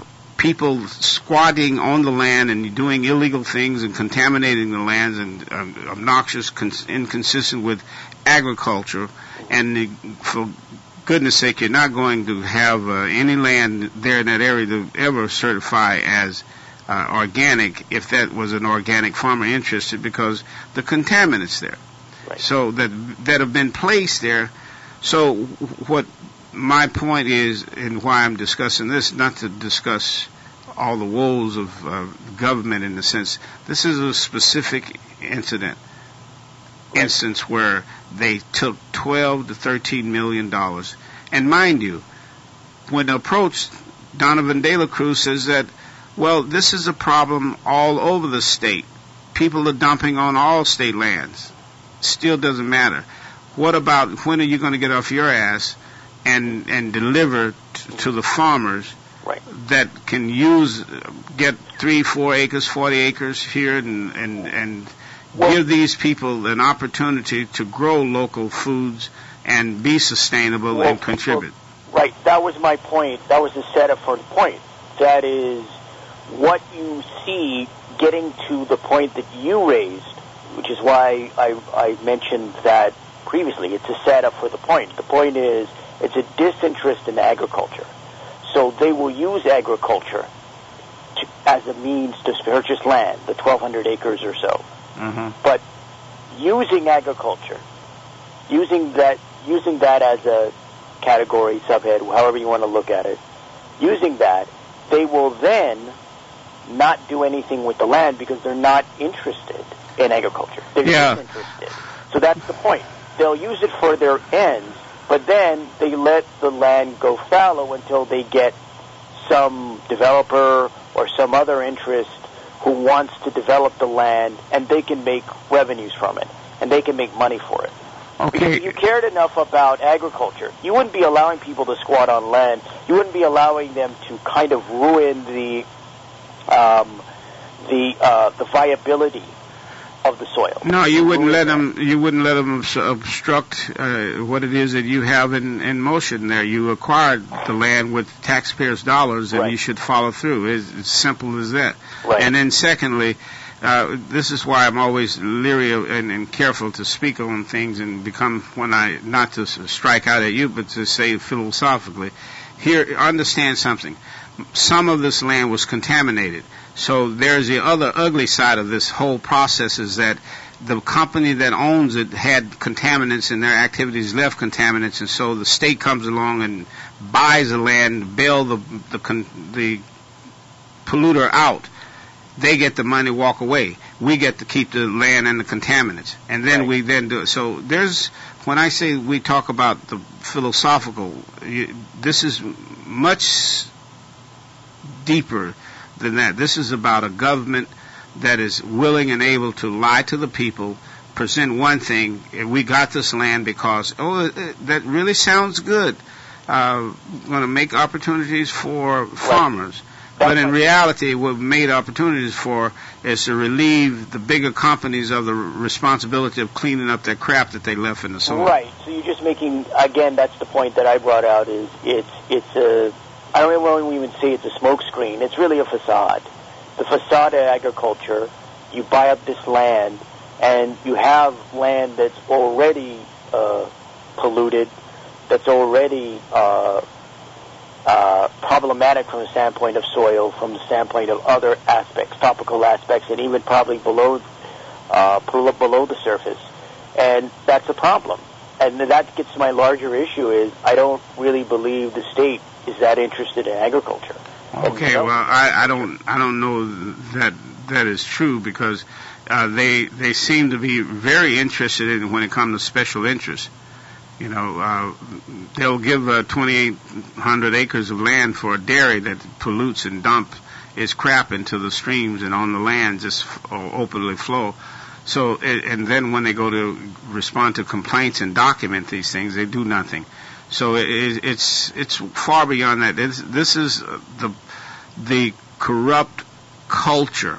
people squatting on the land and doing illegal things and contaminating the lands and um, obnoxious, cons- inconsistent with agriculture. And the, for goodness sake, you're not going to have uh, any land there in that area to ever certify as uh, organic if that was an organic farmer interested, because the contaminants there. Right. So that that have been placed there. So what my point is, and why I'm discussing this, not to discuss all the woes of uh, government in the sense, this is a specific incident, right. instance where they took twelve to thirteen million dollars. And mind you, when approached, Donovan De La Cruz says that, well, this is a problem all over the state. People are dumping on all state lands. Still doesn't matter. What about when are you going to get off your ass and and deliver t- to the farmers right. that can use get three, four acres, forty acres here, and and and well, give these people an opportunity to grow local foods and be sustainable well, and contribute. Well, right. That was my point. That was the setup for the point. That is what you see getting to the point that you raised, which is why I, I mentioned that previously. It's a setup for the point. The point is it's a disinterest in agriculture. So they will use agriculture to, as a means to purchase land, the twelve hundred acres or so. Mm-hmm. But using agriculture, using that, using that as a category, subhead, however you want to look at it, using that, they will then not do anything with the land because they're not interested in agriculture. They're yeah. disinterested. So that's the point. They'll use it for their ends, but then they let the land go fallow until they get some developer or some other interest who wants to develop the land, and they can make revenues from it, and they can make money for it. Okay. Because if you cared enough about agriculture, you wouldn't be allowing people to squat on land. You wouldn't be allowing them to kind of ruin the um, the uh, the viability of the soil. No, you wouldn't let them. You wouldn't let them obstruct uh, what it is that you have in, in motion there. You acquired the land with taxpayers' dollars, and right. you should follow through. It's as simple as that. Right. And then, secondly, uh, this is why I'm always leery of, and, and careful to speak on things and become when I not to strike out at you, but to say philosophically. Here, understand something. Some of this land was contaminated. So there's the other ugly side of this whole process is that the company that owns it had contaminants and their activities left contaminants, and so the state comes along and buys the land, bail the the, the polluter out. They get the money, walk away. We get to keep the land and the contaminants, and then right. we then do it. So there's when I say we talk about the philosophical, you, this is much deeper than that. This is about a government that is willing and able to lie to the people, present one thing, we got this land because, oh, that really sounds good. Uh, going to make opportunities for farmers. But in reality, what made opportunities for is to relieve the bigger companies of the responsibility of cleaning up that crap that they left in the soil. Right. So you're just making, again, that's the point that I brought out, is it's it's a, I don't want to even say it's a smoke screen. It's really a facade. The facade of agriculture, you buy up this land, and you have land that's already uh, polluted, that's already uh, uh, problematic from the standpoint of soil, from the standpoint of other aspects, topical aspects, and even probably below uh, below the surface. And that's a problem. And that gets to my larger issue is I don't really believe the state is that interested in agriculture. Okay, well, I, I don't, I don't know that that is true because uh, they they seem to be very interested in when it comes to special interests. You know, uh, they'll give uh, twenty-eight hundred acres of land for a dairy that pollutes and dump its crap into the streams and on the land, just openly flow. So, and then when they go to respond to complaints and document these things, they do nothing. So it, it's it's far beyond that. It's, this is the the corrupt culture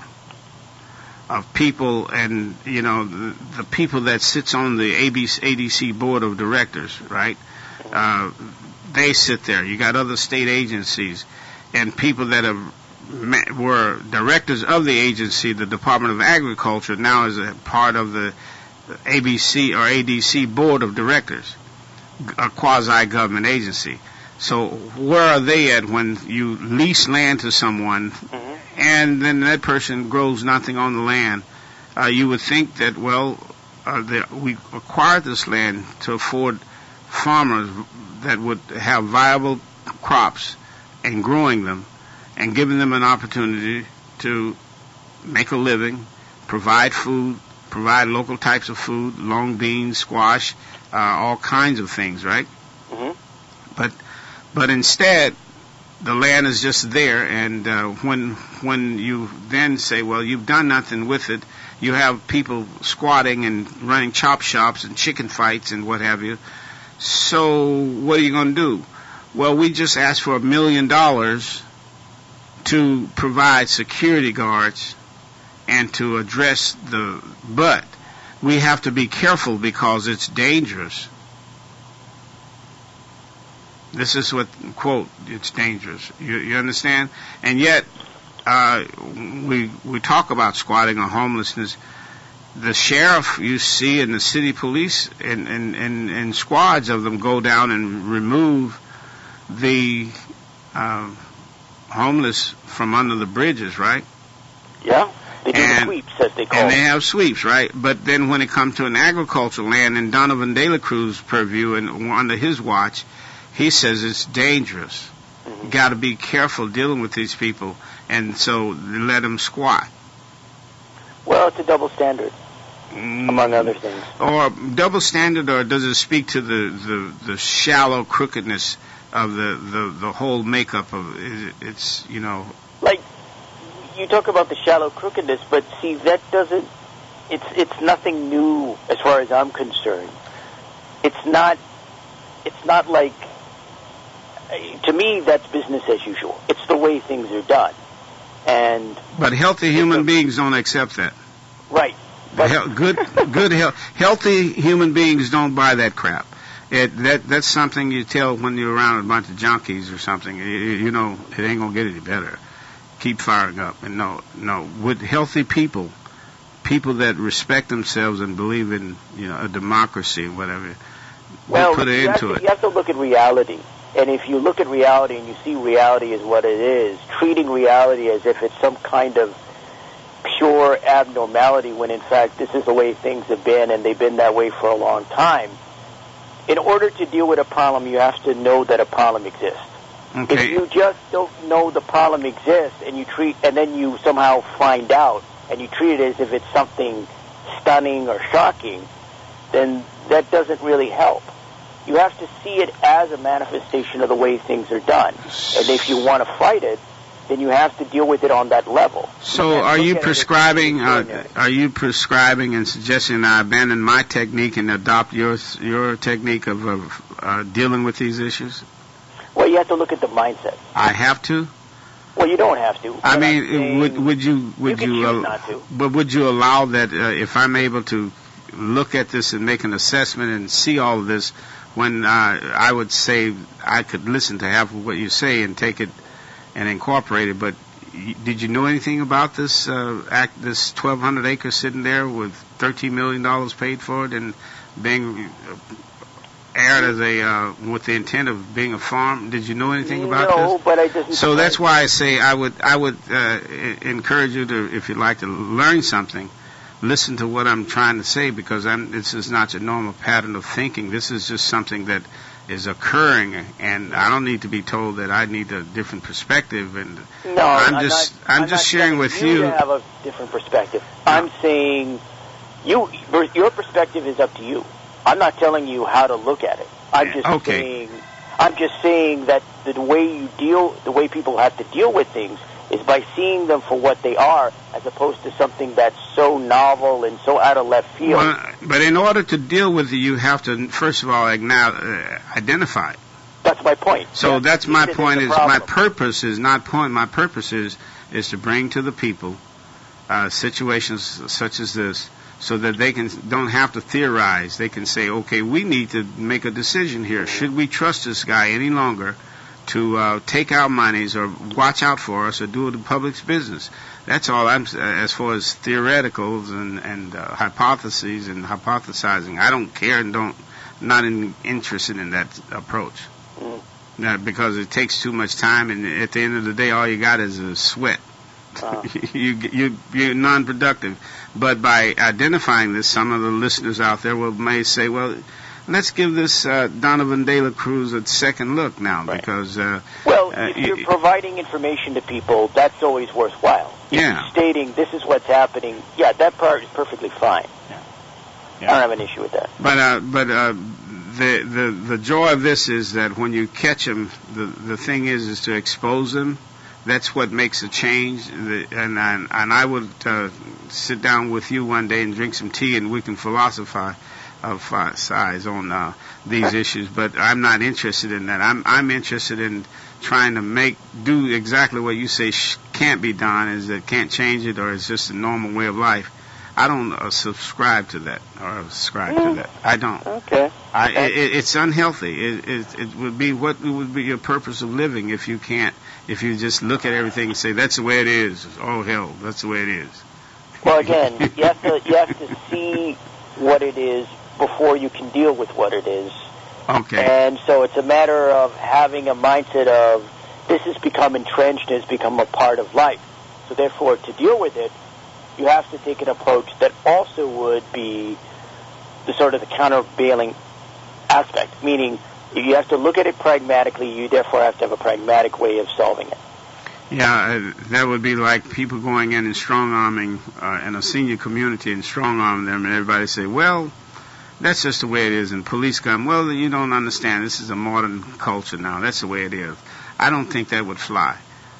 of people, and you know the, the people that sits on the A D C board of directors, right? Uh, they sit there. You got other state agencies and people that have were directors of the agency, the Department of Agriculture, now is a part of the A B C or A D C Board of Directors, a quasi-government agency. So where are they at when you lease land to someone mm-hmm. and then that person grows nothing on the land? Uh, you would think that, well, uh, the, we acquired this land to afford farmers that would have viable crops and growing them and giving them an opportunity to make a living, provide food, provide local types of food, long beans, squash, uh, all kinds of things, right? Mm-hmm. But but instead, the land is just there, and uh, when when you then say, well, you've done nothing with it, you have people squatting and running chop shops and chicken fights and what have you. So what are you going to do? Well, we just asked for a million dollars to provide security guards and to address the, but we have to be careful because it's dangerous. This is what, quote, it's dangerous. You, you understand? And yet, uh, we, we talk about squatting or homelessness. The sheriff you see and the city police and, and, and, and squads of them go down and remove the, uh, homeless from under the bridges, right? Yeah, they do and, the sweeps, as they call And it. they have sweeps, right? But then when it comes to an agricultural land in Donovan De La Cruz purview and under his watch, he says it's dangerous. Mm-hmm. You got to be careful dealing with these people, and so they let them squat. Well, it's a double standard, mm. among other things. Or double standard, or does it speak to the, the, the shallow crookedness of the, the, the whole makeup of it? It's, you know... Like, you talk about the shallow crookedness, but see, that doesn't... It's it's nothing new as far as I'm concerned. It's not... It's not like... To me, that's business as usual. It's the way things are done. And... But healthy human beings don't accept that. Right. But he- good, good, he- healthy human beings don't buy that crap. It, that that's something you tell when you're around a bunch of junkies or something. You, you know, it ain't gonna get any better. Keep firing up. And no, no, with healthy people, people that respect themselves and believe in, you know, a democracy and whatever, well, we'll put it you into have to, it. You have to look at reality. And if you look at reality and you see reality as what it is, treating reality as if it's some kind of pure abnormality when in fact this is the way things have been and they've been that way for a long time. In order to deal with a problem, you have to know that a problem exists. Okay. If you just don't know the problem exists and you treat, and then you somehow find out and you treat it as if it's something stunning or shocking, then that doesn't really help. You have to see it as a manifestation of the way things are done. And if you want to fight it, then you have to deal with it on that level. So and are you look at it as prescribing, uh, extraordinary. are you prescribing and suggesting I abandon my technique and adopt your, your technique of, of uh, dealing with these issues? Well, you have to look at the mindset. I have to? Well, you don't have to. I But mean, I'm saying would, would you, would you, can you, choose al- not to. but would you allow that, uh, if I'm able to look at this and make an assessment and see all of this, when, uh, I would say I could listen to half of what you say and take it and incorporate it, but y- did you know anything about this, uh, act, this twelve hundred acres sitting there with thirteen million dollars paid for it and being uh, aired as a, uh, with the intent of being a farm? Did you know anything about no, this? but I didn't. So that's why I say I would I would uh, I- encourage you to, if you'd like to learn something, listen to what I'm trying to say, because I'm, this is not your normal pattern of thinking. This is just something that is occurring, and I don't need to be told that I need a different perspective. And No, I'm I'm just not, I'm, I'm just not sharing telling with you you. to have a different perspective. I'm saying you your perspective is up to you. I'm not telling you how to look at it. I'm just Okay. saying I'm just saying that the way you deal, the way people have to deal with things is by seeing them for what they are, as opposed to something that's so novel and so out of left field. Well, but in order to deal with it, you have to first of all acknowledge, uh, identify it. That's my point. So Yeah, that's my this is point. the Is my problem. purpose is not point. My purpose is is to bring to the people uh, situations such as this, so that they can don't have to theorize. They can say, okay, we need to make a decision here. Should we trust this guy any longer to uh, take our monies or watch out for us or do the public's business. That's all I'm, as far as theoreticals and, and uh, hypotheses and hypothesizing. I don't care and don't, not in, interested in that approach. Mm. Uh, because it takes too much time, and at the end of the day, all you got is a sweat. Uh. you, you, you're non-productive. But by identifying this, some of the listeners out there will may say, well, let's give this uh, Donovan De La Cruz a second look now, right. because... Uh, well, uh, if you're y- providing information to people, that's always worthwhile. If Yeah. you're stating, this is what's happening, yeah, that part is perfectly fine. Yeah. I don't have an issue with that. But uh, but uh, the the the joy of this is that when you catch them, the the thing is is to expose them. That's what makes a change. The, and and and I would uh, sit down with you one day and drink some tea, and we can philosophize of size on uh, these issues. But I'm not interested in that. I'm I'm interested in trying to make do exactly what you say sh- can't be done. Is that can't change it, or it's just a normal way of life. I don't uh, subscribe to that or subscribe Mm. to that. I don't. Okay. I, it, it's unhealthy. It, it, it would be what would be your purpose of living if you can't, if you just look at everything and say that's the way it is. Oh hell, that's the way it is. Well, again, you have to you have to see what it is before you can deal with what it is. Okay. And so it's a matter of having a mindset of this has become entrenched and has become a part of life. So therefore, to deal with it, you have to take an approach that also would be the sort of the countervailing aspect, meaning you have to look at it pragmatically, you therefore have to have a pragmatic way of solving it. Yeah, uh, that would be like people going in and strong-arming uh, in a senior community and strong-arming them, and everybody say, well, that's just the way it is, and police come, well, you don't understand, this is a modern culture now, that's the way it is. I don't think that would fly.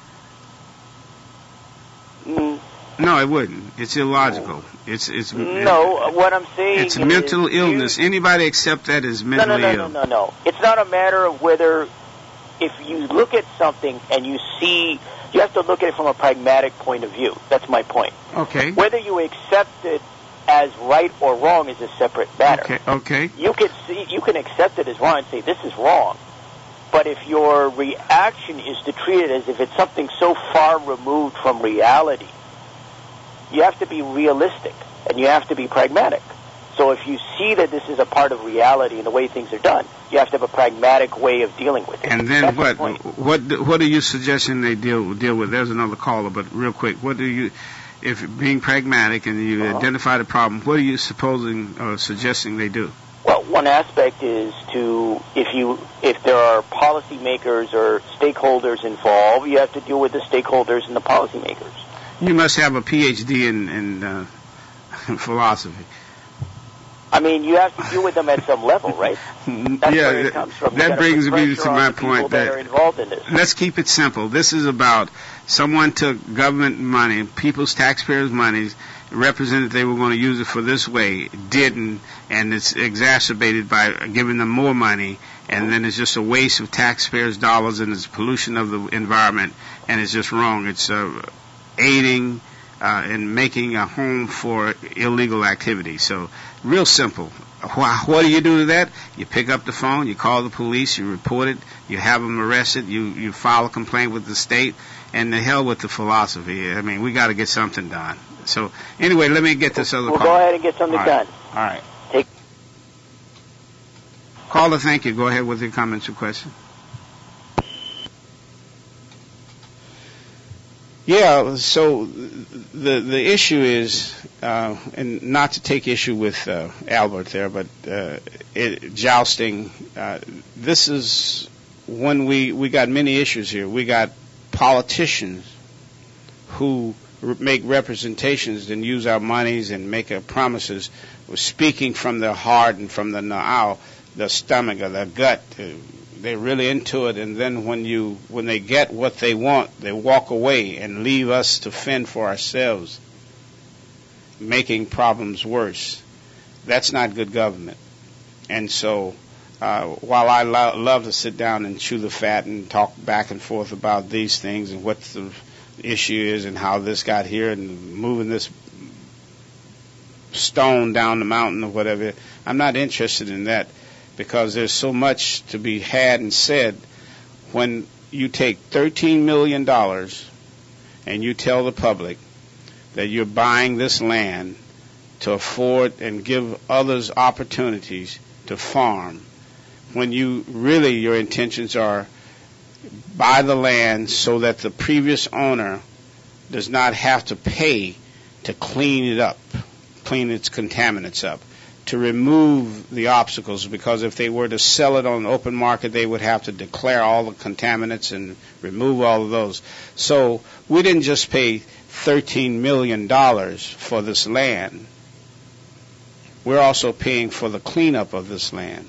Mm. No, it wouldn't. It's illogical. It's it's No, what I'm saying it's is mental you- illness. Anybody accept that as No, mentally no, no, ill? no, no, no. It's not a matter of whether, if you look at something and you see, you have to look at it from a pragmatic point of view. That's my point. Okay. Whether you accept it as right or wrong is a separate matter. Okay. Okay. You can see, you can accept it as wrong and say this is wrong. But if your reaction is to treat it as if it's something so far removed from reality, you have to be realistic and you have to be pragmatic. So if you see that this is a part of reality and the way things are done, you have to have a pragmatic way of dealing with it. And then That's what? the point. What? What are you suggesting they deal deal with? There's another caller, but real quick, what do you? If being pragmatic and you Uh-huh. identify the problem, what are you supposing or suggesting they do? Well, one aspect is to, if you, if there are policymakers or stakeholders involved, you have to deal with the stakeholders and the policymakers. You must have a P H D in, in uh, philosophy. I mean, you have to deal with them at some level, right? That's yeah, where it that, comes from. You that gotta brings put me pressure to on my the people point that that are involved in this. let's keep it simple. This is about someone took government money, people's taxpayers' money, represented they were going to use it for this way, didn't, and it's exacerbated by giving them more money, and then it's just a waste of taxpayers' dollars and it's pollution of the environment, and it's just wrong. It's uh, aiding uh, and making a home for illegal activity. So, real simple. Wh- What do you do to that? You pick up the phone, you call the police, you report it, you have them arrested, you, you file a complaint with the state, and the hell with the philosophy. I mean, we got to get something done. So, anyway, let me get this other Well, call. go ahead and get something All right. done. All right. Take- Caller, thank you. Go ahead with your comments or questions. Yeah, so the the issue is, uh, and not to take issue with uh, Albert there, but uh, it, jousting. Uh, this is when we we got many issues here. We got politicians who re- make representations and use our monies and make our promises, speaking from their heart and from the na'au, the stomach or the gut. Uh, They're really into it, and then when you when they get what they want, they walk away and leave us to fend for ourselves, making problems worse. That's not good government. And so, uh, while I lo- love to sit down and chew the fat and talk back and forth about these things and what the issue is and how this got here and moving this stone down the mountain or whatever, I'm not interested in that. Because there's so much to be had and said when you take thirteen million dollars and you tell the public that you're buying this land to afford and give others opportunities to farm, when you really, your intentions are buy the land so that the previous owner does not have to pay to clean it up, clean its contaminants up, to remove the obstacles, because if they were to sell it on the open market, they would have to declare all the contaminants and remove all of those. So we didn't just pay thirteen million dollars for this land. We're also paying for the cleanup of this land.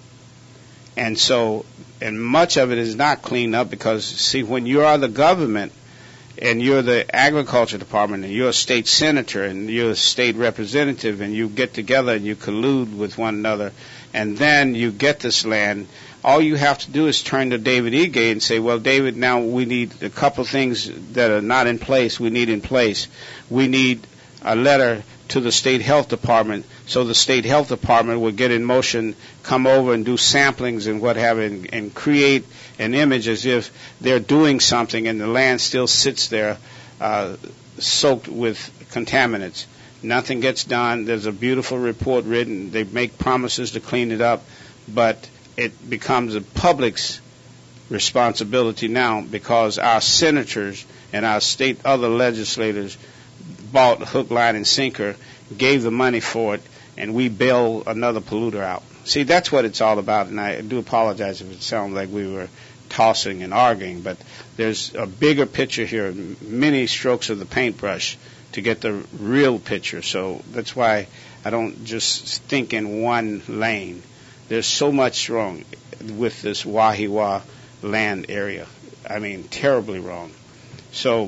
And so, and much of it is not cleaned up because, see, when you are the government and you're the agriculture department and you're a state senator and you're a state representative and you get together and you collude with one another and then you get this land, all you have to do is turn to David Ige and say, well, David, now we need a couple things that are not in place. We need in place. We need a letter to the state health department so the state health department will get in motion, come over and do samplings and what have you, and, and create an image as if they're doing something and the land still sits there uh, soaked with contaminants. Nothing gets done. There's a beautiful report written. They make promises to clean it up, but it becomes the public's responsibility now because our senators and our state other legislators bought hook, line, and sinker, gave the money for it, and we bail another polluter out. See, that's what it's all about, and I do apologize if it sounds like we were tossing and arguing, but there's a bigger picture here, many strokes of the paintbrush to get the real picture. So that's why I don't just think in one lane. There's so much wrong with this Wahiawa land area. I mean, terribly wrong. So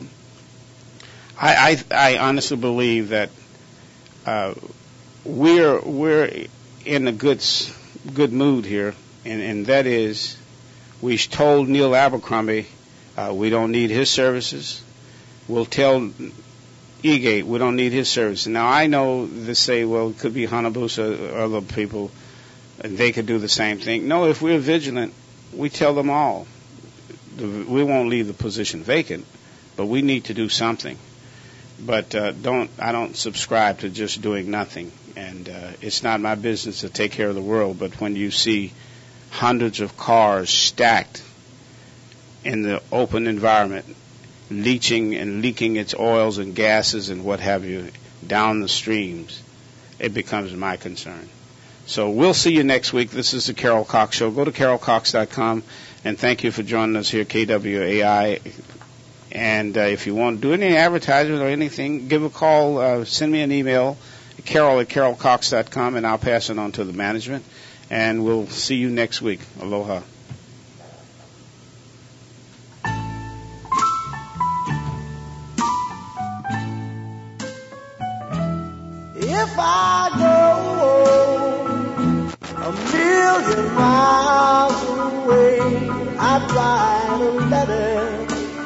I, I, I honestly believe that uh, we're we're in a good good mood here, and, and that is we told Neil Abercrombie uh, we don't need his services. We'll tell Ige we don't need his services. Now I know they say, well, it could be Hanabusa or other people, and they could do the same thing. No, if we're vigilant, we tell them all. We won't leave the position vacant, but we need to do something. But uh, don't I don't subscribe to just doing nothing, and uh, it's not my business to take care of the world. But when you see hundreds of cars stacked in the open environment, leaching and leaking its oils and gases and what have you down the streams, it becomes my concern. So we'll see you next week. This is the Carol Cox Show. Go to carol cox dot com, and thank you for joining us here at K W A I. And uh, if you want to do any advertisement or anything, give a call, uh, send me an email, carol at carol cox dot com, and I'll pass it on to the management. And we'll see you next week. Aloha. If I go a million miles away, I'd write a letter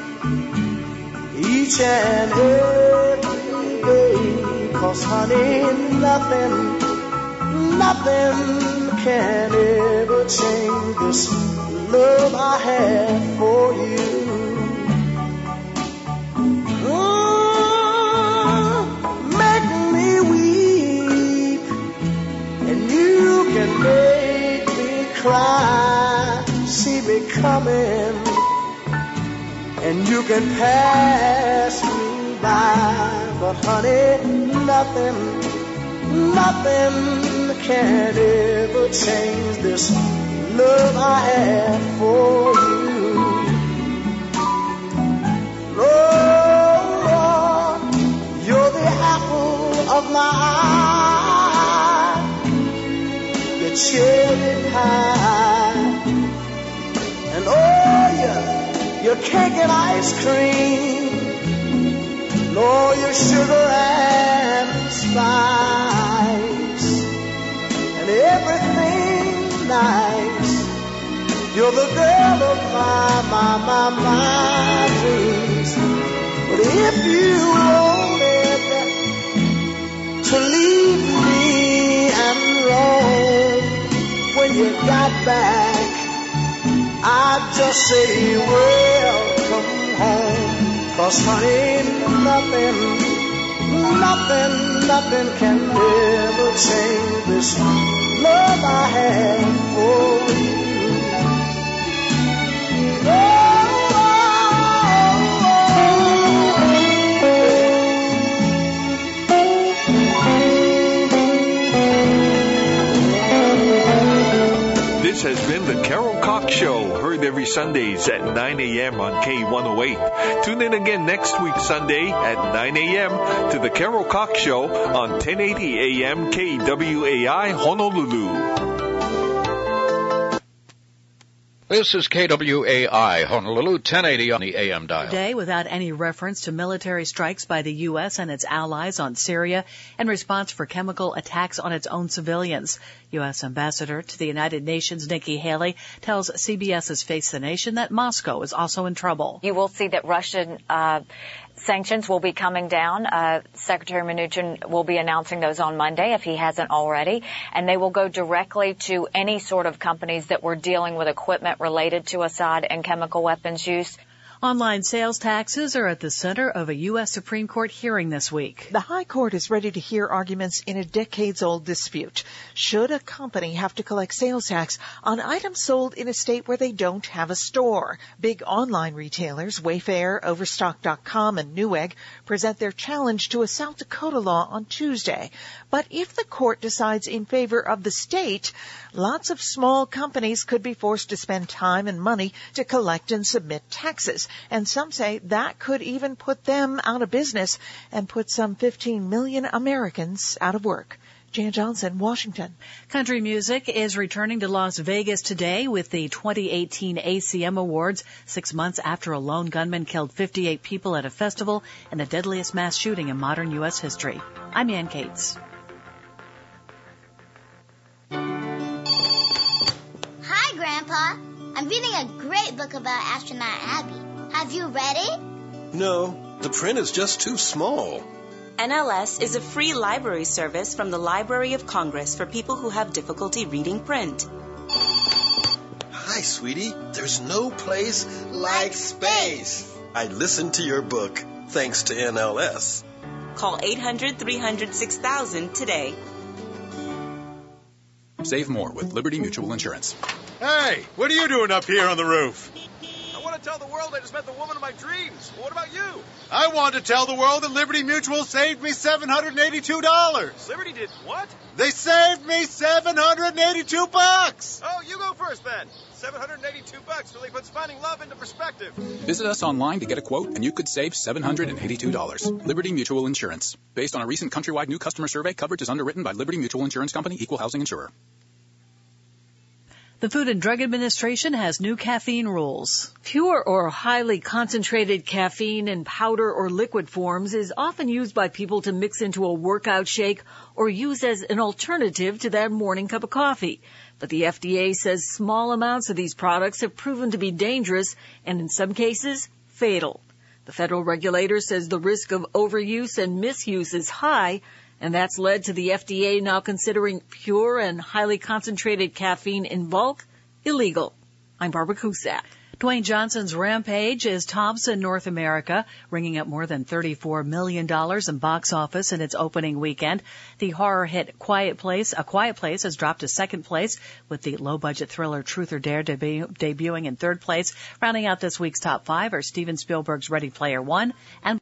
each and every day, 'cause honey, nothing, nothing can ever change this love I have for you. Mm, make me weep, and you can make me cry. See me coming, and you can pass me by, but honey, nothing, nothing can ever change this love I have for you. Lord, you're the apple of my eye, the cherry pie, and oh yeah, your cake and ice cream, nor your sugar and spice, and everything nice. You're the girl of my, my, my, my dreams. But if you wanted to leave me and roam, when you got back, I just say welcome home. 'Cause honey, nothing, nothing, nothing can ever change this love I have for you. This has been the Carol Cox Show, heard every Sundays at nine a.m. on K one oh eight. Tune in again next week Sunday at nine a.m. to the Carol Cox Show on ten eighty A M K W A I Honolulu. This is K W A I Honolulu, ten eighty on the A M dial. Today, without any reference to military strikes by the U S and its allies on Syria in response for chemical attacks on its own civilians. U S Ambassador to the United Nations, Nikki Haley, tells CBS's Face the Nation that Moscow is also in trouble. You will see that Russian uh, sanctions will be coming down. Uh, Secretary Mnuchin will be announcing those on Monday if he hasn't already, and they will go directly to any sort of companies that were dealing with equipment related to Assad and chemical weapons use. Online sales taxes are at the center of a U S Supreme Court hearing this week. The High Court is ready to hear arguments in a decades-old dispute. Should a company have to collect sales tax on items sold in a state where they don't have a store? Big online retailers, Wayfair, Overstock dot com, and Newegg, present their challenge to a South Dakota law on Tuesday. But if the court decides in favor of the state, lots of small companies could be forced to spend time and money to collect and submit taxes. And some say that could even put them out of business and put some fifteen million Americans out of work. Jan Johnson, Washington. Country music is returning to Las Vegas today with the twenty eighteen A C M Awards, six months after a lone gunman killed fifty-eight people at a festival and the deadliest mass shooting in modern U S history. I'm Ann Cates. Hi, Grandpa. I'm reading a great book about astronaut Abby. Have you read it? No, the print is just too small. N L S is a free library service from the Library of Congress for people who have difficulty reading print. Hi, sweetie. There's no place like space. I listened to your book thanks to N L S. Call eight hundred, three hundred, six thousand today. Save more with Liberty Mutual Insurance. Hey, what are you doing up here on the roof? I want to tell the world I just met the woman of my dreams. Well, what about you? I want to tell the world that Liberty Mutual saved me seven hundred eighty-two dollars. Liberty did what? They saved me seven hundred eighty-two bucks. Oh, you go first then. seven hundred eighty-two bucks really puts finding love into perspective. Visit us online to get a quote, and you could save seven hundred eighty-two dollars. Liberty Mutual Insurance. Based on a recent countrywide new customer survey, coverage is underwritten by Liberty Mutual Insurance Company, Equal Housing Insurer. The Food and Drug Administration has new caffeine rules. Pure or highly concentrated caffeine in powder or liquid forms is often used by people to mix into a workout shake or use as an alternative to their morning cup of coffee. But the F D A says small amounts of these products have proven to be dangerous and in some cases fatal. The federal regulator says the risk of overuse and misuse is high, and that's led to the F D A now considering pure and highly concentrated caffeine in bulk illegal. I'm Barbara Cusack. Dwayne Johnson's Rampage is tops in North America, ringing up more than thirty-four million dollars in box office in its opening weekend. The horror hit Quiet Place, A Quiet Place has dropped to second place, with the low-budget thriller Truth or Dare debu- debuting in third place. Rounding out this week's top five are Steven Spielberg's Ready Player One and